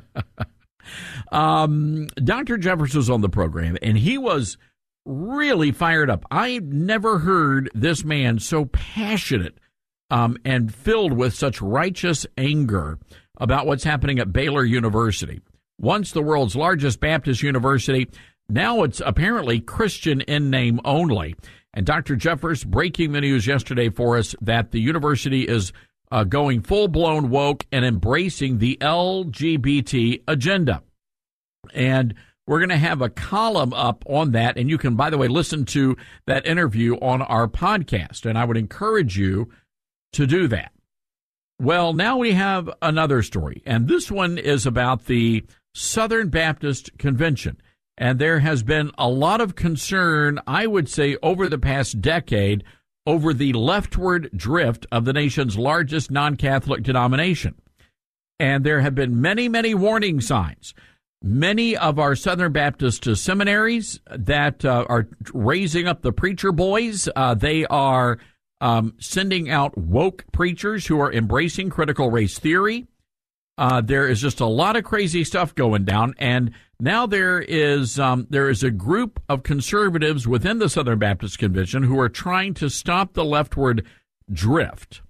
um, Doctor Jeffers was on the program, and he was really fired up. I've never heard this man so passionate um, and filled with such righteous anger about what's happening at Baylor University. Once the world's largest Baptist university, now it's apparently Christian in name only. And Doctor Jeffers breaking the news yesterday for us that the university is uh, going full-blown woke and embracing the L G B T agenda. And We're going to have a column up on that, and you can, by the way, listen to that interview on our podcast, and I would encourage you to do that. Well, now we have another story, and this one is about the Southern Baptist Convention. And there has been a lot of concern, I would say, over the past decade over the leftward drift of the nation's largest non-Catholic denomination. And there have been many, many warning signs. Many of our Southern Baptist seminaries that uh, are raising up the preacher boys, uh, they are um, sending out woke preachers who are embracing critical race theory. Uh, there is just a lot of crazy stuff going down, and now there is um, there is a group of conservatives within the Southern Baptist Convention who are trying to stop the leftward drift.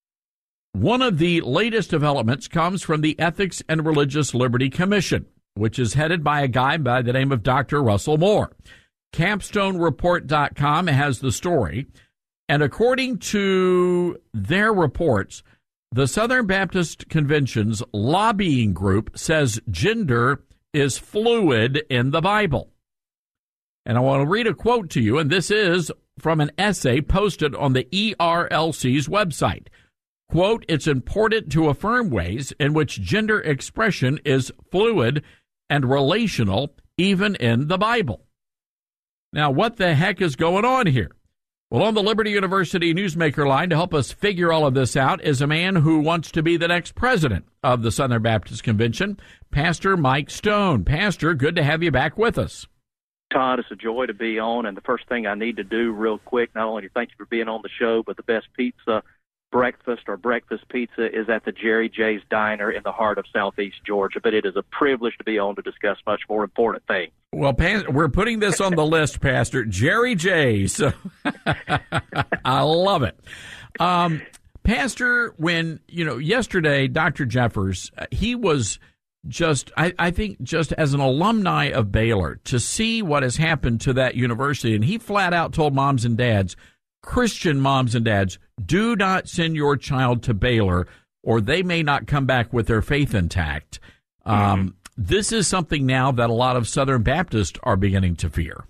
One of the latest developments comes from the Ethics and Religious Liberty Commission, which is headed by a guy by the name of Doctor Russell Moore. Capstone Report dot com has the story, and according to their reports, the Southern Baptist Convention's lobbying group says gender is fluid in the Bible. And I want to read a quote to you, and this is from an essay posted on the E R L C's website. Quote, "It's important to affirm ways in which gender expression is fluid and relational, even in the Bible." Now, what the heck is going on here? Well, on the Liberty University Newsmaker line to help us figure all of this out is a man who wants to be the next president of the Southern Baptist Convention, Pastor Mike Stone. Pastor, good to have you back with us. Todd, it's a joy to be on, and the first thing I need to do real quick, not only thank you for being on the show, but the best pizza breakfast or breakfast pizza is at the Jerry J's Diner in the heart of Southeast Georgia, but it is a privilege to be on to discuss much more important things. Well, we're putting this on the list, Pastor. Jerry J's. I love it. Um, Pastor, when, you know, yesterday, Doctor Jeffers, he was just, I, I think, just as an alumni of Baylor, to see what has happened to that university, and he flat out told moms and dads, Christian moms and dads, do not send your child to Baylor, or they may not come back with their faith intact. Um, mm-hmm. This is something now that a lot of Southern Baptists are beginning to fear.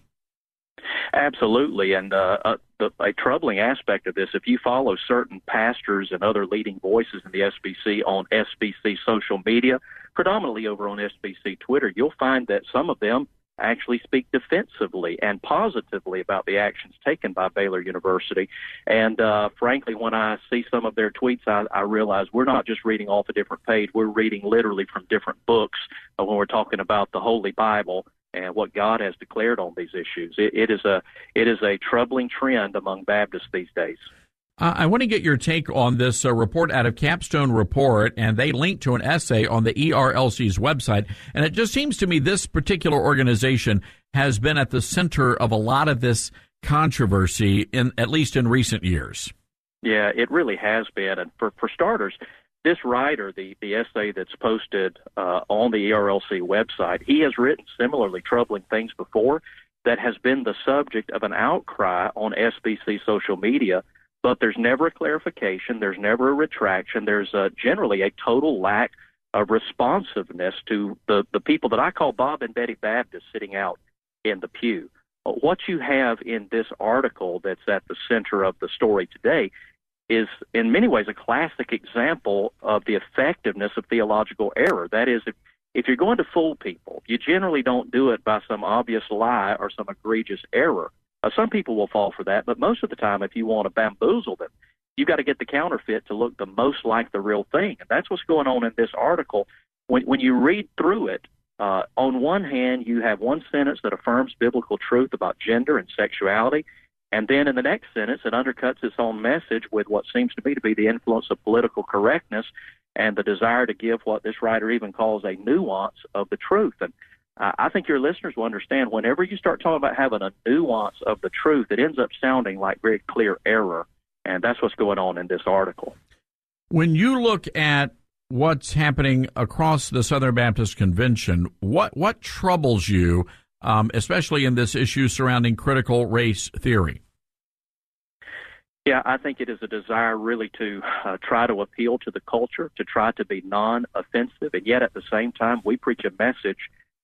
Absolutely, and uh, uh, the, a troubling aspect of this, if you follow certain pastors and other leading voices in the S B C on S B C social media, predominantly over on S B C Twitter, you'll find that some of them actually speak defensively and positively about the actions taken by Baylor University. And uh, frankly, when I see some of their tweets, I, I realize we're not just reading off a different page. We're reading literally from different books uh, when we're talking about the Holy Bible and what God has declared on these issues. It, it is a it is a troubling trend among Baptists these days. Uh, I want to get your take on this uh, report out of Capstone Report, and they link to an essay on the E R L C's website. And it just seems to me this particular organization has been at the center of a lot of this controversy, in at least in recent years. Yeah, it really has been. And for, for starters, this writer, the, the essay that's posted uh, on the E R L C website, he has written similarly troubling things before that has been the subject of an outcry on S B C social media. But there's never a clarification. There's never a retraction. There's uh, generally a total lack of responsiveness to the, the people that I call Bob and Betty Baptist sitting out in the pew. Uh, what you have in this article that's at the center of the story today is in many ways a classic example of the effectiveness of theological error. That is, if, if you're going to fool people, you generally don't do it by some obvious lie or some egregious error. Uh, some people will fall for that, but most of the time, if you want to bamboozle them, you've got to get the counterfeit to look the most like the real thing. And that's what's going on in this article. When, when you read through it, uh, on one hand, you have one sentence that affirms biblical truth about gender and sexuality, and then in the next sentence, it undercuts its own message with what seems to me to be the influence of political correctness and the desire to give what this writer even calls a nuance of the truth. And I think your listeners will understand whenever you start talking about having a nuance of the truth, it ends up sounding like very clear error, and that's what's going on in this article. When you look at what's happening across the Southern Baptist Convention, what what troubles you, um, especially in this issue surrounding critical race theory? Yeah, I think it is a desire really to uh, try to appeal to the culture, to try to be non-offensive, and yet at the same time we preach a message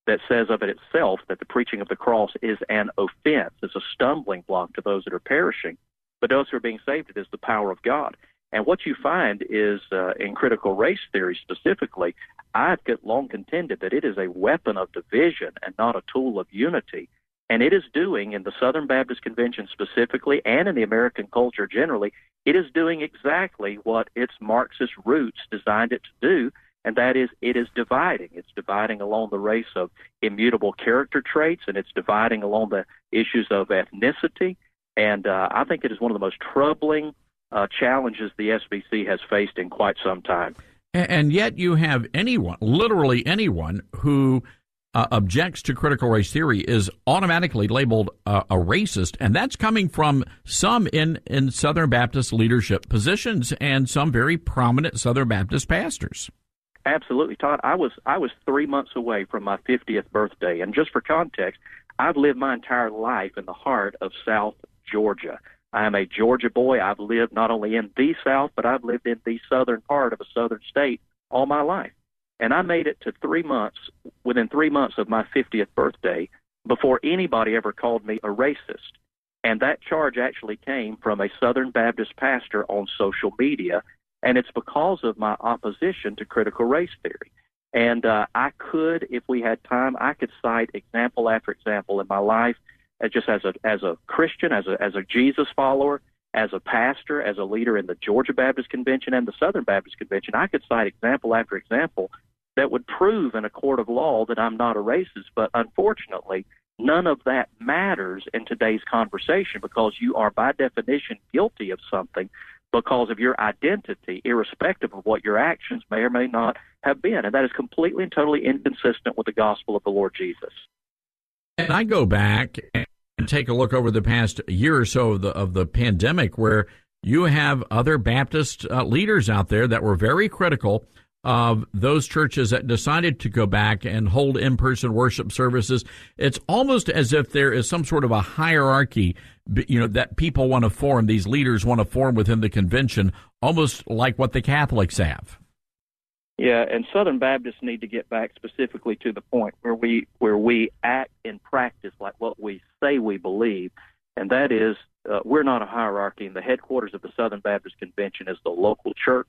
that says of it itself that the preaching of the cross is an offense. It's a stumbling block to those that are perishing. But those who are being saved, it is the power of God. And what you find is, uh, in critical race theory specifically, I've long contended that it is a weapon of division and not a tool of unity. And it is doing, in the Southern Baptist Convention specifically, and in the American culture generally, it is doing exactly what its Marxist roots designed it to do, and that is it is dividing. It's dividing along the race of immutable character traits, and it's dividing along the issues of ethnicity. And uh, I think it is one of the most troubling uh, challenges the S B C has faced in quite some time. And yet you have anyone, literally anyone, who uh, objects to critical race theory is automatically labeled uh, a racist, and that's coming from some in, in Southern Baptist leadership positions and some very prominent Southern Baptist pastors. Absolutely, Todd. I was I was three months away from my fiftieth birthday, and just for context, I've lived my entire life in the heart of South Georgia. I am a Georgia boy. I've lived not only in the South, but I've lived in the southern part of a southern state all my life. And I made it to three months, within three months of my fiftieth birthday, before anybody ever called me a racist. And that charge actually came from a Southern Baptist pastor on social media, and it's because of my opposition to critical race theory. And uh, I could, if we had time, I could cite example after example in my life, uh, just as a as a Christian, as a as a Jesus follower, as a pastor, as a leader in the Georgia Baptist Convention and the Southern Baptist Convention. I could cite example after example that would prove in a court of law that I'm not a racist. But unfortunately, none of that matters in today's conversation, because you are by definition guilty of something because of your identity, irrespective of what your actions may or may not have been. And that is completely and totally inconsistent with the gospel of the Lord Jesus. And I go back and take a look over the past year or so of the, of the pandemic, where you have other Baptist uh, leaders out there that were very critical of those churches that decided to go back and hold in-person worship services. It's almost as if there is some sort of a hierarchy, you know, that people want to form, these leaders want to form within the convention, almost like what the Catholics have. Yeah, and Southern Baptists need to get back specifically to the point where we where we act and practice like what we say we believe, and that is uh, we're not a hierarchy, and the headquarters of the Southern Baptist Convention is the local church.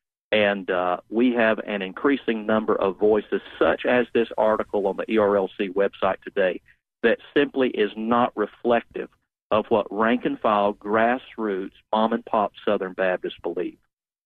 And uh, we have an increasing number of voices, such as this article on the E R L C website today, that simply is not reflective of what rank-and-file, grassroots, mom-and-pop Southern Baptists believe.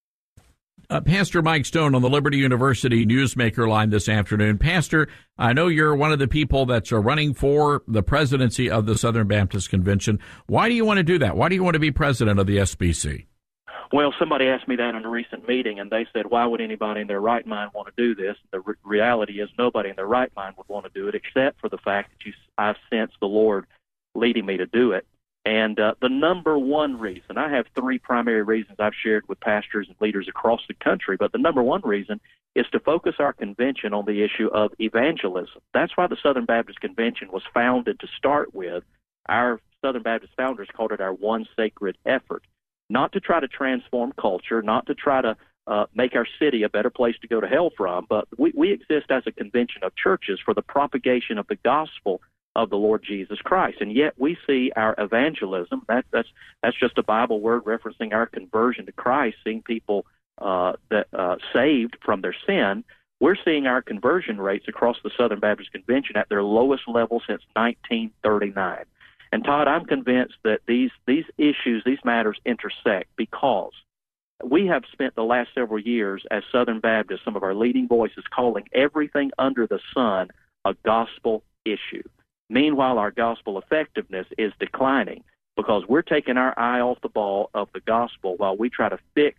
Uh, Pastor Mike Stone on the Liberty University Newsmaker line this afternoon. Pastor, I know you're one of the people that's running for the presidency of the Southern Baptist Convention. Why do you want to do that? Why do you want to be president of the S B C? Well, somebody asked me that in a recent meeting, and they said, why would anybody in their right mind want to do this? The re- reality is nobody in their right mind would want to do it, except for the fact that you, I've sensed the Lord leading me to do it. And uh, the number one reason, I have three primary reasons I've shared with pastors and leaders across the country, but the number one reason is to focus our convention on the issue of evangelism. That's why the Southern Baptist Convention was founded to start with. Our Southern Baptist founders called it our one sacred effort. Not to try to transform culture, not to try to uh, make our city a better place to go to hell from, but we, we exist as a convention of churches for the propagation of the gospel of the Lord Jesus Christ. And yet we see our evangelism, that, that's that's just a Bible word referencing our conversion to Christ, seeing people uh, that uh, saved from their sin. We're seeing our conversion rates across the Southern Baptist Convention at their lowest level since nineteen thirty-nine. And, Todd, I'm convinced that these these issues, these matters intersect, because we have spent the last several years as Southern Baptists, some of our leading voices, calling everything under the sun a gospel issue. Meanwhile, our gospel effectiveness is declining because we're taking our eye off the ball of the gospel while we try to fix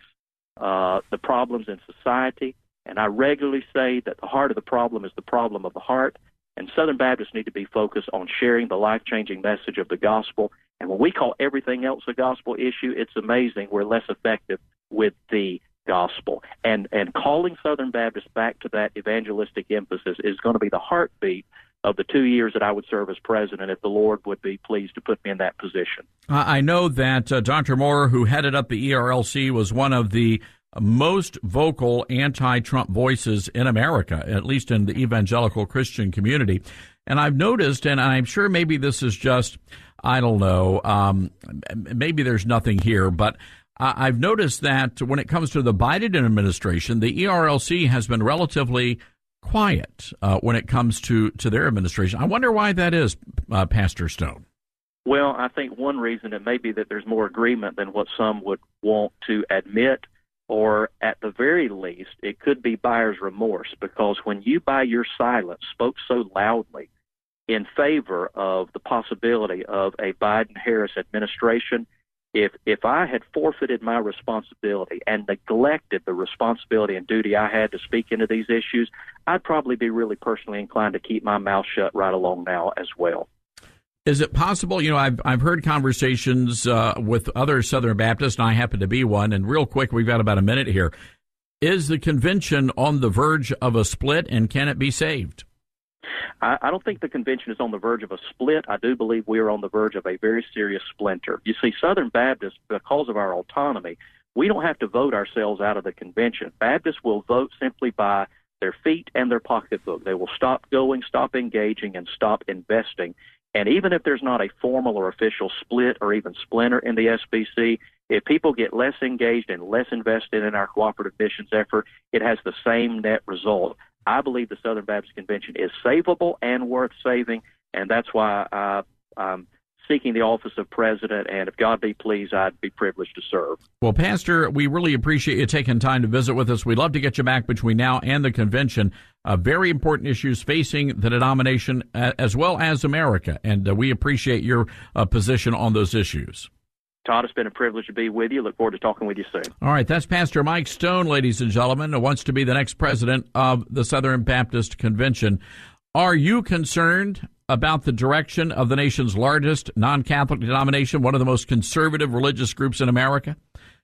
uh, the problems in society. And I regularly say that the heart of the problem is the problem of the heart. And Southern Baptists need to be focused on sharing the life-changing message of the gospel. And when we call everything else a gospel issue, it's amazing we're less effective with the gospel. And and calling Southern Baptists back to that evangelistic emphasis is going to be the heartbeat of the two years that I would serve as president, if the Lord would be pleased to put me in that position. I know that uh, Doctor Moore, who headed up the E R L C, was one of the most vocal anti-Trump voices in America, at least in the evangelical Christian community. And I've noticed, and I'm sure maybe this is just, I don't know, um, maybe there's nothing here, but I've noticed that when it comes to the Biden administration, the E R L C has been relatively quiet uh, when it comes to, to their administration. I wonder why that is, uh, Pastor Stone. Well, I think one reason it may be that there's more agreement than what some would want to admit, or at the very least, it could be buyer's remorse, because when you, by your silence, spoke so loudly in favor of the possibility of a Biden-Harris administration, if if I had forfeited my responsibility and neglected the responsibility and duty I had to speak into these issues, I'd probably be really personally inclined to keep my mouth shut right along now as well. Is it possible, you know, I've I've heard conversations uh, with other Southern Baptists, and I happen to be one, and real quick, we've got about a minute here. Is the convention on the verge of a split, and can it be saved? I, I don't think the convention is on the verge of a split. I do believe we are on the verge of a very serious splinter. You see, Southern Baptists, because of our autonomy, we don't have to vote ourselves out of the convention. Baptists will vote simply by their feet and their pocketbook. They will stop going, stop engaging, and stop investing. And even if there's not a formal or official split or even splinter in the S B C, if people get less engaged and less invested in our cooperative missions effort, it has the same net result. I believe the Southern Baptist Convention is savable and worth saving, and that's why I, I'm seeking the office of president, and if God be pleased, I'd be privileged to serve. Well, Pastor, we really appreciate you taking time to visit with us. We'd love to get you back between now and the convention. Uh, very important issues facing the denomination uh, as well as America, and uh, we appreciate your uh, position on those issues. Todd, it's been a privilege to be with you. Look forward to talking with you soon. All right, that's Pastor Mike Stone, ladies and gentlemen, who wants to be the next president of the Southern Baptist Convention. Are you concerned about the direction of the nation's largest non-Catholic denomination, one of the most conservative religious groups in America?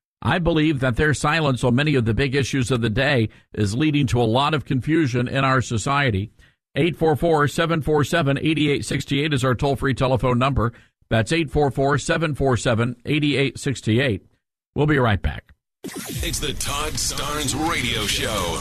I believe that their silence on many of the big issues of the day is leading to a lot of confusion in our society. eight four four, seven four seven, eight eight six eight is our toll-free telephone number. That's eight four four, seven four seven, eight eight six eight. We'll be right back. It's the Todd Starnes Radio Show.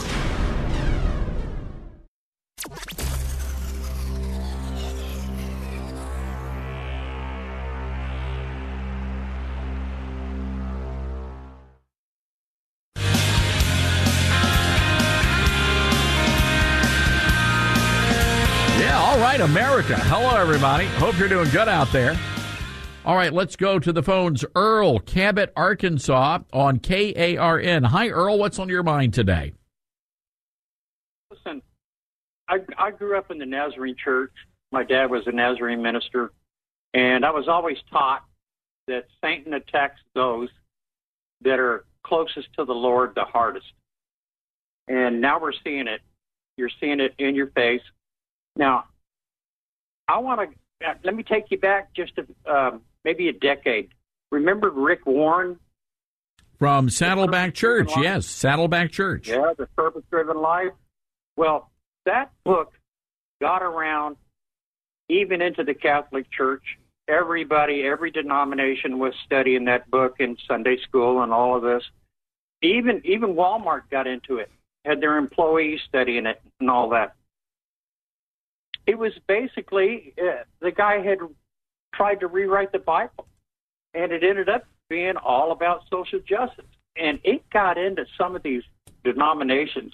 Yeah, all right, America. Hello, everybody. Hope you're doing good out there. All right, let's go to the phones. Earl, Cabot, Arkansas, on K A R N. Hi, Earl. What's on your mind today? Listen, I, I grew up in the Nazarene church. My dad was a Nazarene minister, and I was always taught that Satan attacks those that are closest to the Lord the hardest. And now we're seeing it. You're seeing it in your face. Now, I want to, uh, let me take you back just a, um, maybe a decade. Remember Rick Warren? From Saddleback Church, yes, Saddleback Church. Yeah, The Purpose-Driven Life. Well, that book got around even into the Catholic Church. Everybody, every denomination was studying that book in Sunday school and all of this. Even even Walmart got into it, had their employees studying it and all that. It was basically, uh, the guy had tried to rewrite the Bible, and it ended up being all about social justice. And it got into some of these denominations.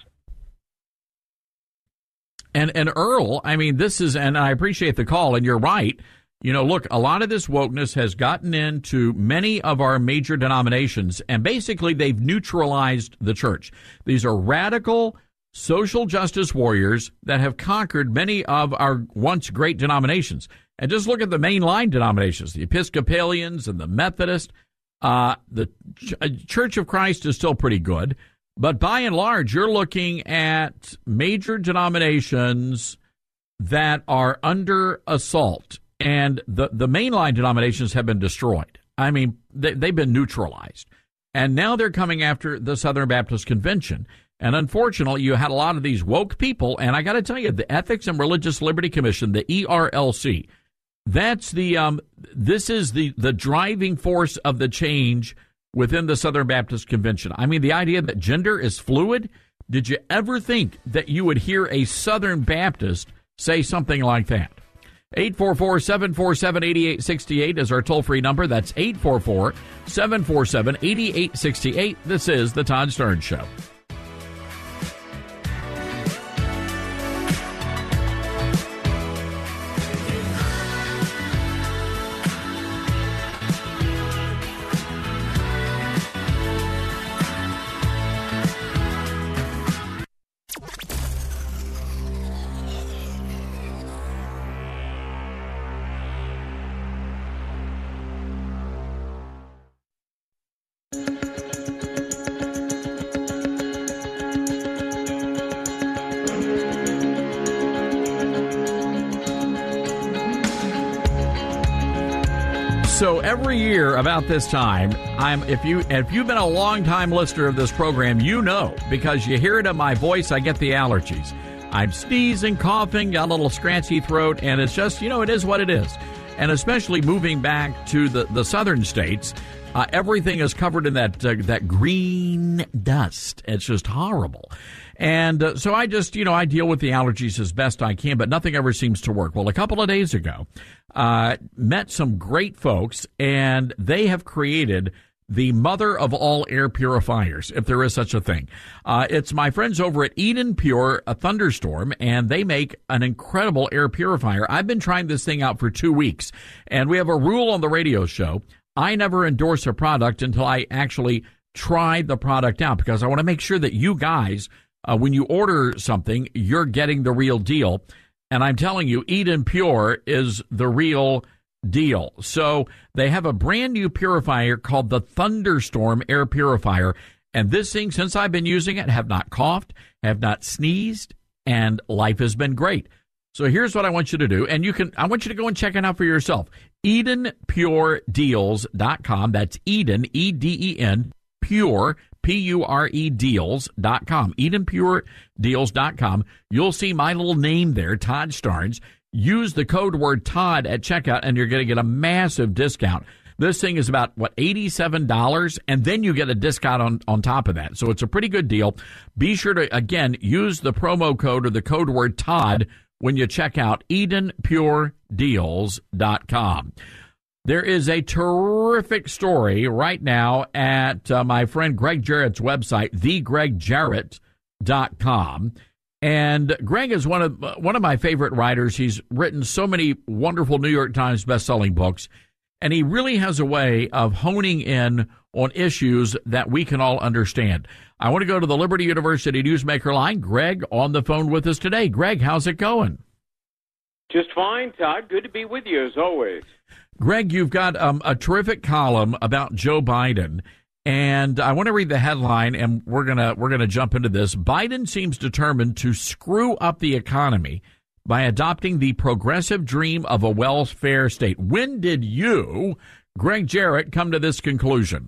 And and Earl, I mean, this is, and I appreciate the call, and you're right. You know, look, a lot of this wokeness has gotten into many of our major denominations, and basically they've neutralized the church. These are radical social justice warriors that have conquered many of our once great denominations. And just look at the mainline denominations, the Episcopalians and the Methodists. Uh, the Ch- Church of Christ is still pretty good. But by and large, you're looking at major denominations that are under assault. And the, the mainline denominations have been destroyed. I mean, they, they've been neutralized. And now they're coming after the Southern Baptist Convention. And unfortunately, you had a lot of these woke people. And I got to tell you, the Ethics and Religious Liberty Commission, the E R L C, that's the um, this is the, the driving force of the change within the Southern Baptist Convention. I mean, the idea that gender is fluid. Did you ever think that you would hear a Southern Baptist say something like that? eight four four, seven four seven, eight eight six eight is our toll-free number. That's eight four four, seven four seven, eight eight six eight. This is The Todd Starnes Show. So every year about this time, I'm if you if you've been a long-time listener of this program, you know, because you hear it in my voice, I get the allergies. I'm sneezing, coughing, got a little scratchy throat, and it's just, you know, it is what it is. And especially moving back to the, the southern states, uh, everything is covered in that uh, that green dust. It's just horrible. And uh, so I just, you know, I deal with the allergies as best I can, but nothing ever seems to work. Well, a couple of days ago, uh, met some great folks, and they have created the mother of all air purifiers, if there is such a thing. Uh, it's my friends over at Eden Pure, a Thunderstorm, and they make an incredible air purifier. I've been trying this thing out for two weeks, and we have a rule on the radio show. I never endorse a product until I actually try the product out, because I want to make sure that you guys, Uh, when you order something, you're getting the real deal. And I'm telling you, Eden Pure is the real deal. So they have a brand new purifier called the Thunderstorm Air Purifier. And this thing, since I've been using it, have not coughed, have not sneezed, and life has been great. So here's what I want you to do. And you can, I want you to go and check it out for yourself. Eden Pure Deals dot com. That's Eden, E D E N, Pure, P U R E Deals dot com, Eden Pure Deals dot com. You'll see my little name there, Todd Starnes. Use the code word Todd at checkout, and you're going to get a massive discount. This thing is about, what, eighty-seven dollars, and then you get a discount on, on top of that. So it's a pretty good deal. Be sure to, again, use the promo code or the code word Todd when you check out Eden Pure Deals dot com. There is a terrific story right now at uh, my friend Greg Jarrett's website, the greg jarrett dot com. And Greg is one of uh, one of my favorite writers. He's written so many wonderful New York Times best-selling books, and he really has a way of honing in on issues that we can all understand. I want to go to the Liberty University Newsmaker line. Greg on the phone with us today. Greg, how's it going? Just fine, Todd. Good to be with you, as always. Greg, you've got um, a terrific column about Joe Biden, and I want to read the headline, and we're gonna we're gonna jump into this. Biden seems determined to screw up the economy by adopting the progressive dream of a welfare state. When did you, Greg Jarrett, come to this conclusion?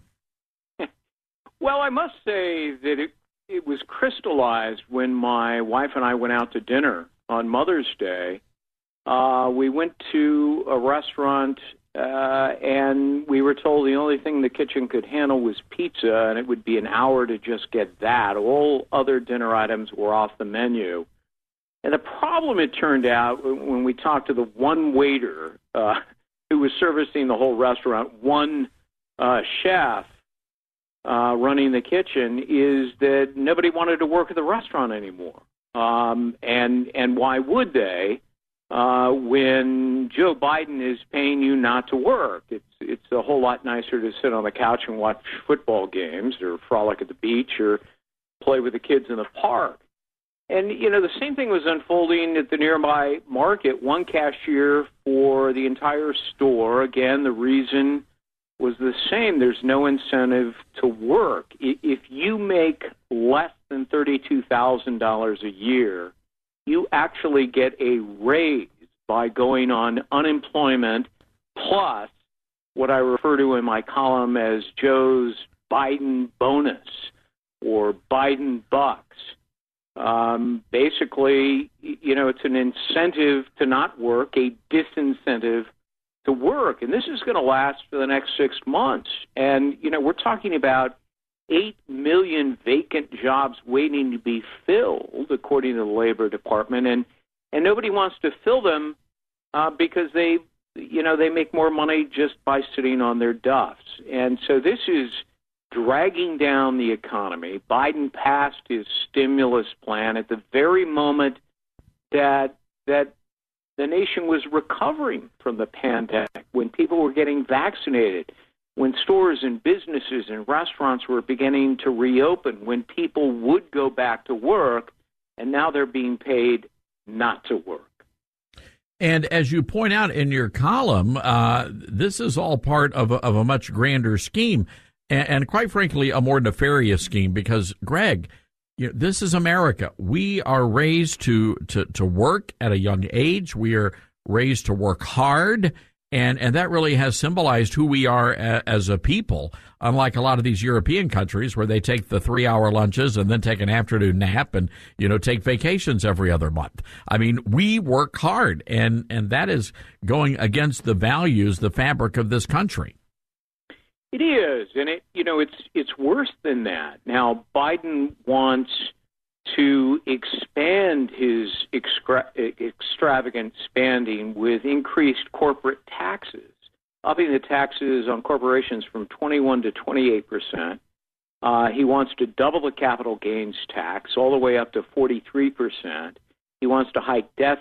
Well, I must say that it it was crystallized when my wife and I went out to dinner on Mother's Day. Uh, we went to a restaurant, uh, and we were told the only thing the kitchen could handle was pizza, and it would be an hour to just get that. All other dinner items were off the menu. And the problem, it turned out, when we talked to the one waiter uh, who was servicing the whole restaurant, one uh, chef uh, running the kitchen, is that nobody wanted to work at the restaurant anymore. Um, and and why would they? Uh, when Joe Biden is paying you not to work, it's it's a whole lot nicer to sit on the couch and watch football games or frolic at the beach or play with the kids in the park. And, you know, the same thing was unfolding at the nearby market. One cashier for the entire store. Again, the reason was the same. There's no incentive to work. If you make less than thirty-two thousand dollars a year, you actually get a raise by going on unemployment plus what I refer to in my column as Joe's Biden bonus or Biden bucks. Um, basically, you know, it's an incentive to not work, a disincentive to work, and this is going to last for the next six months. And, you know, we're talking about eight million vacant jobs waiting to be filled, according to the Labor Department, and, and nobody wants to fill them uh, because they, you know, they make more money just by sitting on their duffs. And so this is dragging down the economy. Biden passed his stimulus plan at the very moment that that the nation was recovering from the pandemic, when people were getting vaccinated, when stores and businesses and restaurants were beginning to reopen, when people would go back to work, and now they're being paid not to work. And as you point out in your column, uh, this is all part of a, of a much grander scheme, and, and quite frankly, a more nefarious scheme, because, Greg, you know, this is America. We are raised to, to, to work at a young age. We are raised to work hard, and, and that really has symbolized who we are a, as a people, unlike a lot of these European countries where they take the three-hour lunches and then take an afternoon nap and, you know, take vacations every other month. I mean, we work hard, and, and that is going against the values, the fabric of this country. It is, and it you know it's it's worse than that. Now, Biden wants to expand his extra, extravagant spending with increased corporate taxes, upping the taxes on corporations from twenty-one to twenty-eight percent. Uh, he wants to double the capital gains tax all the way up to forty-three percent. He wants to hike death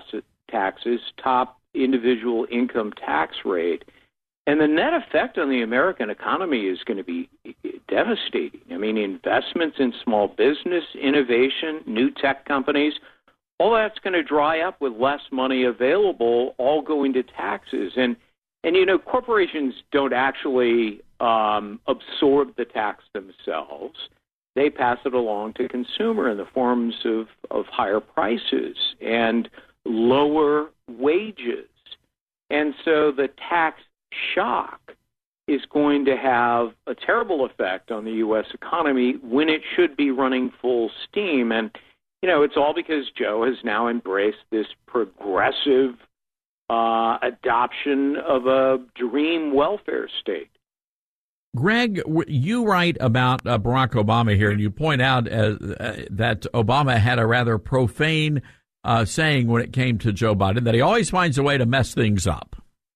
taxes, top individual income tax rate. And the net effect on the American economy is going to be devastating. I mean, investments in small business, innovation, new tech companies, all that's going to dry up with less money available, all going to taxes. And, and you know, corporations don't actually um, absorb the tax themselves. They pass it along to consumer in the forms of, of higher prices and lower wages. And so the tax shock is going to have a terrible effect on the U S economy when it should be running full steam. And, you know, it's all because Joe has now embraced this progressive uh, adoption of a dream welfare state. Greg, you write about uh, Barack Obama here, and you point out uh, uh, that Obama had a rather profane uh, saying when it came to Joe Biden, that he always finds a way to mess things up.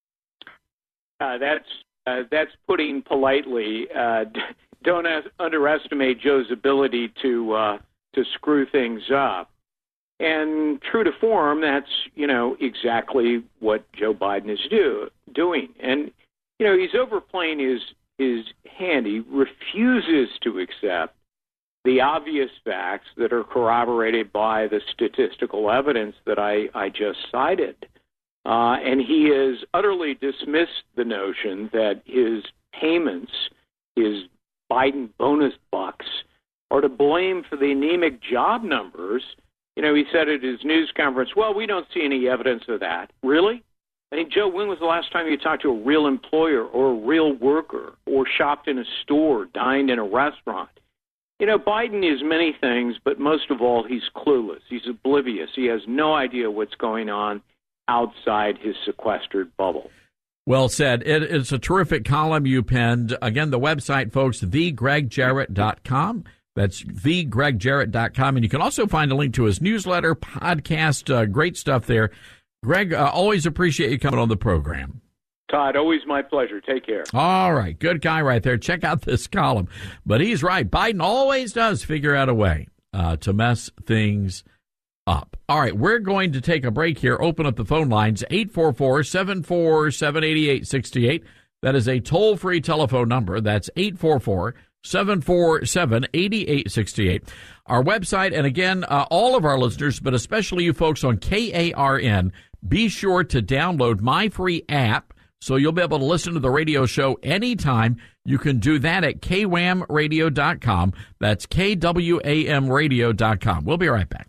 Uh, that's uh, that's putting politely. Uh, don't as- underestimate Joe's ability to uh, to screw things up. And true to form, that's you know exactly what Joe Biden is do- doing. And you know he's overplaying his his hand. He refuses to accept the obvious facts that are corroborated by the statistical evidence that I, I just cited. Uh, and he has utterly dismissed the notion that his payments, his Biden bonus bucks, are to blame for the anemic job numbers. You know, he said at his news conference, well, we don't see any evidence of that. Really? I mean, Joe, when was the last time you talked to a real employer or a real worker or shopped in a store, dined in a restaurant? You know, Biden is many things, but most of all, he's clueless. He's oblivious. He has no idea what's going on outside his sequestered bubble. Well said. It is a terrific column you penned. Again, the website, folks, the greg jarrett dot com. That's the greg jarrett dot com. And you can also find a link to his newsletter, podcast, uh, great stuff there. Greg, uh, always appreciate you coming on the program. Todd, always my pleasure. Take care. All right. Good guy right there. Check out this column. But he's right. Biden always does figure out a way uh, to mess things up. All right, we're going to take a break here. Open up the phone lines, eight four four, seven four seven, eight eight six eight. That is a toll-free telephone number. That's eight four four, seven four seven, eight eight six eight. Our website, and again, uh, all of our listeners, but especially you folks on K A R N, be sure to download my free app so you'll be able to listen to the radio show anytime. You can do that at K W A M radio dot com. That's K W A M radio dot com. We'll be right back.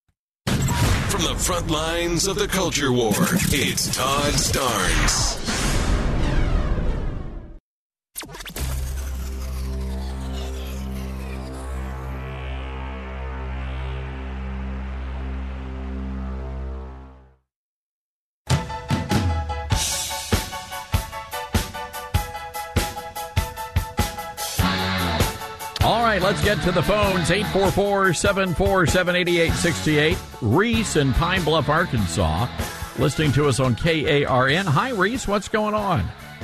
From the front lines of the culture war, it's Todd Starnes. let's get to the phones. eight four four, seven four seven, eight eight six eight. Reese in Pine Bluff, Arkansas, listening to us on K A R N. Hi, Reese. What's going on?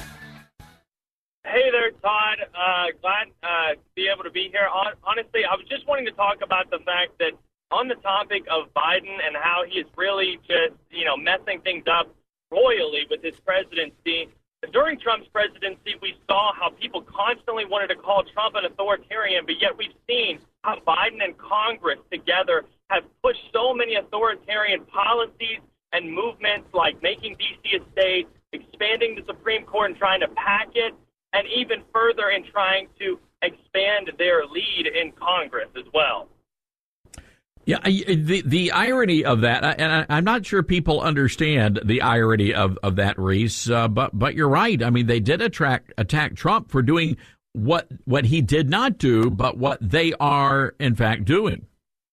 Hey there, Todd. Uh, glad uh, to be able to be here. Honestly, I was just wanting to talk about the fact that on the topic of Biden and how he is really just, you know, messing things up royally with his presidency. During Trump's presidency, we saw how people constantly wanted to call Trump an authoritarian, but yet we've seen how Biden and Congress together have pushed so many authoritarian policies and movements like making D C a state, expanding the Supreme Court and trying to pack it, and even further in trying to expand their lead in Congress as well. Yeah, the the irony of that, and I, I'm not sure people understand the irony of, of that, Reese, uh, but but you're right. I mean, they did attract, attack Trump for doing what what he did not do, but what they are, in fact, doing.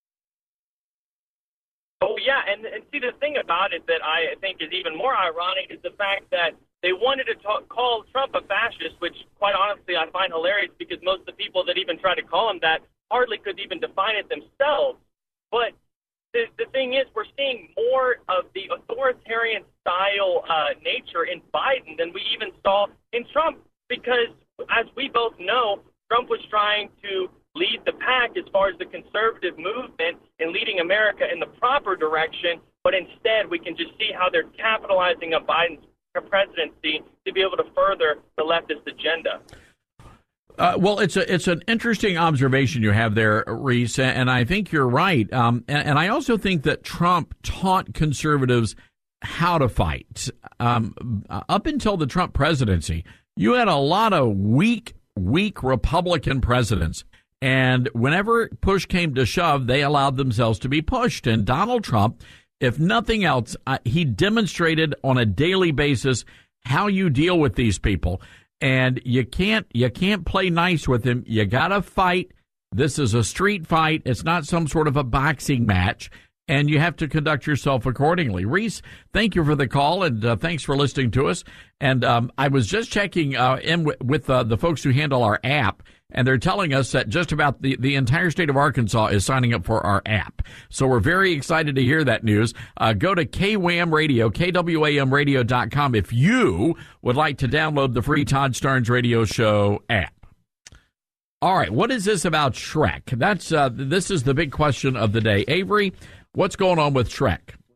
Oh, yeah, and, and see, the thing about it that I think is even more ironic is the fact that they wanted to talk, call Trump a fascist, which, quite honestly, I find hilarious because most of the people that even try to call him that hardly could even define it themselves. But the, the thing is, we're seeing more of the authoritarian style uh, nature in Biden than we even saw in Trump, because as we both know, Trump was trying to lead the pack as far as the conservative movement in leading America in the proper direction. But instead, we can just see how they're capitalizing on Biden's presidency to be able to further the leftist agenda. Uh, well, it's a it's an interesting observation you have there, Reese, and I think you're right. Um, and, and I also think that Trump taught conservatives how to fight. Um, up until the Trump presidency, you had a lot of weak, weak Republican presidents. And whenever push came to shove, they allowed themselves to be pushed. And Donald Trump, if nothing else, uh, he demonstrated on a daily basis how you deal with these people. And you can't you can't play nice with him. You got to fight. This is a street fight. It's not some sort of a boxing match. And you have to conduct yourself accordingly. Reese, thank you for the call, and uh, thanks for listening to us. And um, I was just checking uh, in w- with uh, the folks who handle our app, and they're telling us that just about the, the entire state of Arkansas is signing up for our app. So we're very excited to hear that news. Uh, go to K W A M Radio, K W A M radio dot com if you would like to download the free Todd Starnes Radio Show app. All right, what is this about Shrek? That's uh, this is the big question of the day. Avery, what's going on with Shrek?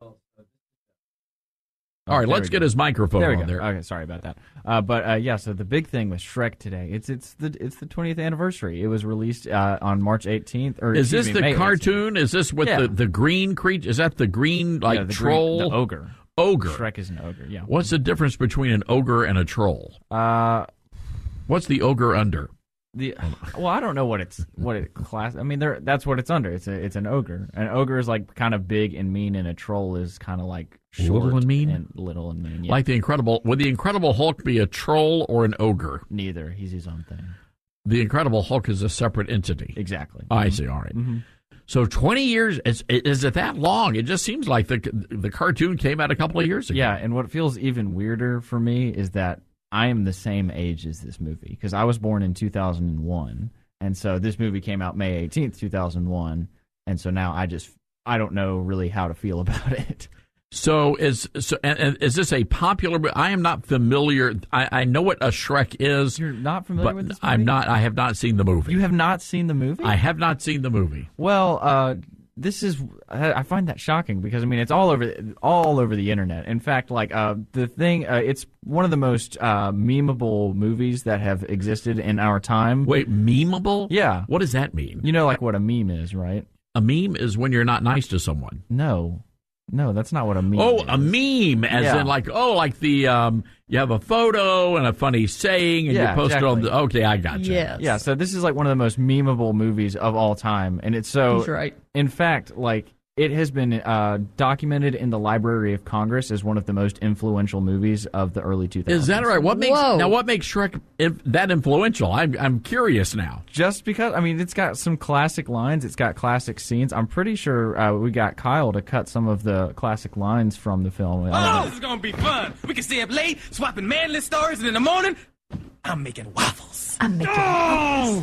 All right, there let's get his microphone there we on go. there. Okay, sorry about that. Uh, but uh, yeah, so the big thing with Shrek today, it's it's the it's the twentieth anniversary. It was released uh, on March eighteenth. Or Is this excuse me, the May cartoon? eighteenth. Is this with Yeah. the, the green creature? Is that the green like Yeah, the green- troll? the ogre. Ogre. Shrek is an ogre. Yeah. What's the difference between an ogre and a troll? Uh, what's the ogre under? The well, I don't know what it's what it class. I mean, there that's what it's under. It's a it's an ogre. An ogre is like kind of big and mean, and a troll is kind of like short Little and mean? and little and mean. Yeah. Like the Incredible. Would the Incredible Hulk be a troll or an ogre? Neither. He's his own thing. The Incredible Hulk is a separate entity. Exactly. Oh, I Mhm. see. All right. Mhm. So twenty years, is, is it that long? It just seems like the the cartoon came out a couple of years ago. Yeah, and what feels even weirder for me is that I am the same age as this movie because I was born in two thousand one. And so this movie came out May eighteenth, two thousand one, and so now I just I don't know really how to feel about it. So is so and, and is this a popular? I am not familiar. I, I know what a Shrek is. You're not familiar but with this movie? I'm not. I have not seen the movie. You have not seen the movie? I have not seen the movie. Well, uh, this is I I find that shocking because I mean it's all over all over the internet. In fact, like uh, the thing, uh, it's one of the most uh, memeable movies that have existed in our time. Wait, memeable? Yeah. What does that mean? You know, like what a meme is, right? A meme is when you're not nice to someone. No, no, that's not what a meme. Oh, is. a meme, as Yeah. in like oh, like the um, you have a photo and a funny saying, and Yeah, you post exactly. it on the. Okay, I got you. Yes. Yeah, so this is like one of the most memeable movies of all time, and it's so. He's right. In fact, like it has been uh, documented in the Library of Congress as one of the most influential movies of the early two thousands. Is that right? What makes Whoa. now? What makes Shrek inf- that influential? I'm I'm curious now. Just because, I mean, it's got some classic lines, it's got classic scenes. I'm pretty sure uh, we got Kyle to cut some of the classic lines from the film. Oh, this is gonna be fun. We can stay up late, swapping manly stories, and in the morning, I'm making waffles. I'm making Oh!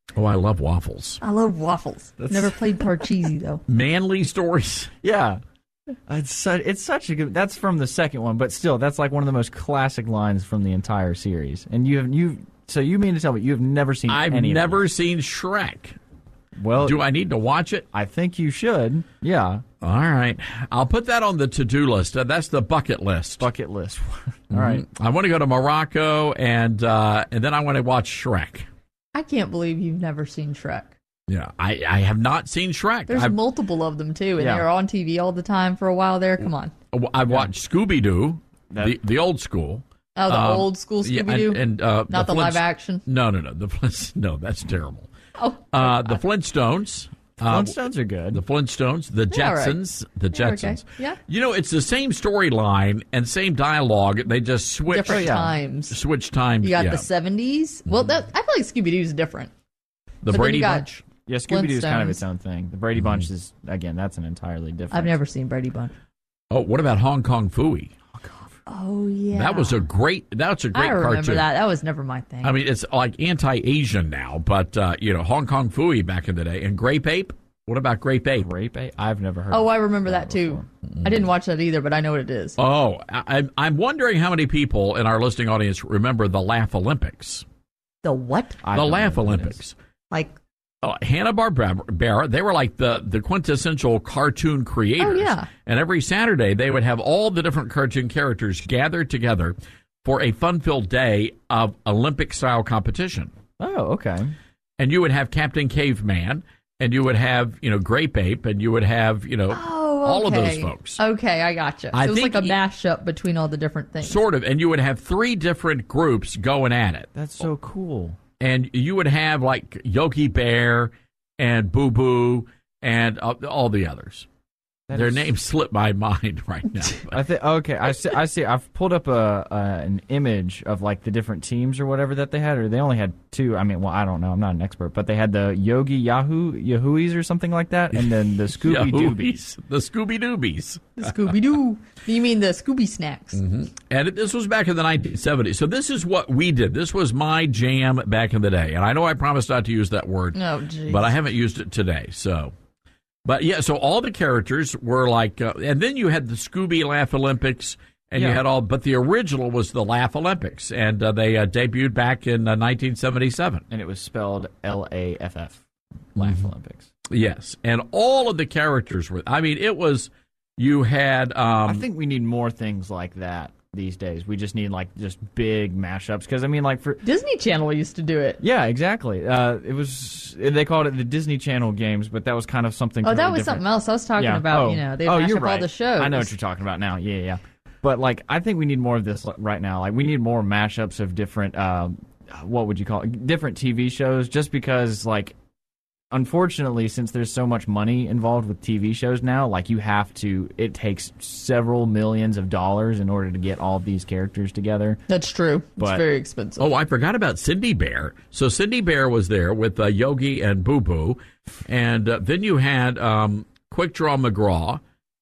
Oh, I love waffles. I love waffles. Never played Parcheesi, though. Manly stories. Yeah. It's such, it's such a good. That's from the second one, but still, that's like one of the most classic lines from the entire series. And you have you. So you mean to tell me you have never seen? I've any never of seen Shrek. Well, do I need to watch it? I think you should. Yeah. All right. I'll put that on the to-do list. Uh, that's the bucket list. Bucket list. All right. I want to go to Morocco, and uh, and then I want to watch Shrek. I can't believe you've never seen Shrek. Yeah, I, I have not seen Shrek. There's I've, multiple of them, too, and Yeah. they're on T V all the time for a while there. Come on. I've watched Scooby-Doo, the, the old school. Oh, the Um, old school yeah, Scooby-Doo? and, and, uh, Not the, Flintst- live action? No, no, no. The Flintst- No, that's terrible. Oh, uh, the Flintstones. Uh, Flintstones are good. The Flintstones, the They're all right. Jetsons, the They're okay. Jetsons. Yeah. You know, it's the same storyline and same dialogue. They just switch Different times. Switch times. You got yeah. the seventies. Well, that, I feel like Scooby-Doo's different. The But then Brady you got Bunch. Yeah, Scooby Doo is kind of Flintstones. its own thing. The Brady Bunch is again, that's an entirely different. I've never seen Brady Bunch. Oh, what about Hong Kong Phooey? Oh, yeah. That was a great. That's a great I remember cartoon. that. That was never my thing. I mean, it's like anti-Asian now, but uh, you know, Hong Kong Phooey back in the day, and Grape Ape. What about Grape Ape? Grape Ape? I've never heard. Oh, I remember that, too. I didn't watch that either, but I know what it is. Oh, I, I'm- I'm wondering how many people in our listening audience remember the Laugh Olympics. The what? The Laugh Olympics. Like, Uh, Hanna-Barbera, they were like the, the quintessential cartoon creators. Oh, yeah. And every Saturday, they would have all the different cartoon characters gathered together for a fun-filled day of Olympic-style competition. Oh, okay. And you would have Captain Caveman, and you would have, you know, Grape Ape, and you would have, you know, oh, all of okay. those folks. Okay, I gotcha. So I it was think like a he- mashup between all the different things. Sort of. And you would have three different groups going at it. That's so cool. And you would have like Yogi Bear and Boo Boo and uh, all the others. That Their is- names slip my mind right now. I think okay. I see. I see. I've pulled up a, a an image of like the different teams or whatever that they had, or they only had two. I mean, well, I don't know. I'm not an expert, but they had the Yogi Yahoo Yahooies or something like that, and then the Scooby Doobies. The Scooby Doobies. The Scooby Doo. You mean the Scooby Snacks? Mm-hmm. And it, this was back in the nineteen seventies. So this is what we did. This was my jam back in the day. And I know I promised not to use that word, Oh, geez. but I haven't used it today. So, but yeah, so all the characters were like, uh, and then you had the Scooby Laugh Olympics, and you Yeah. had all, but the original was the Laugh Olympics, and uh, they uh, debuted back in uh, nineteen seventy-seven. And it was spelled L A F F, Laugh Mhm. Olympics. Yes, and all of the characters were. I mean, it was. You had. Um, I think we need more things like that these days. We just need like just big mashups because I mean, like for Disney Channel used to do it. yeah, exactly. Uh, it was they called it the Disney Channel games, but that was kind of something. Oh, that totally was different. something else. I was talking Yeah. about, Oh. you know, they oh, mash you're up right. all the shows. I know what you're talking about now. Yeah, yeah. But like, I think we need more of this right now. Like, we need more mashups of different. Um, what would you call it? Different T V shows? Just because, like, unfortunately, since there's so much money involved with T V shows now, like you have to. It takes several millions of dollars in order to get all of these characters together. That's true. But- it's very expensive. Oh, I forgot about Cindy Bear. So Cindy Bear was there with uh, Yogi and Boo Boo, and uh, then you had um, Quick Draw McGraw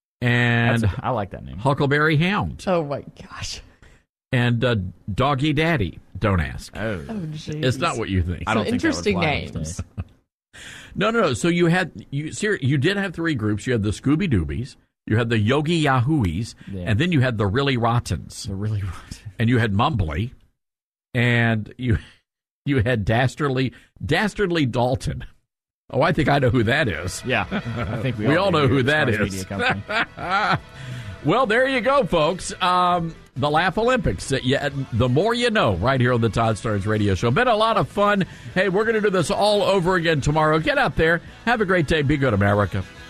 and That's a- I like that name. Huckleberry Hound Oh, my gosh. and uh, Doggy Daddy. Don't ask. Oh, Oh, jeez. It's not what you think. I don't So think that would interesting fly these names. days. No, no, no. So you had you ser- you did have three groups. You had the Scooby Doobies, you had the Yogi Yahooies, Yeah. and then you had the Really Rottens, The really rotten. and you had Mumbly, and you you had Dastardly Dastardly Dalton. Oh, I think I know who that is. Yeah, I think we, We all all do know here who at that Stars is. Media Company. Well, there you go, folks. Um, the Laugh Olympics. Uh, yeah, the more you know, right here on the Todd Starnes Radio Show. Been a lot of fun. Hey, we're going to do this all over again tomorrow. Get out there. Have a great day. Be good, America.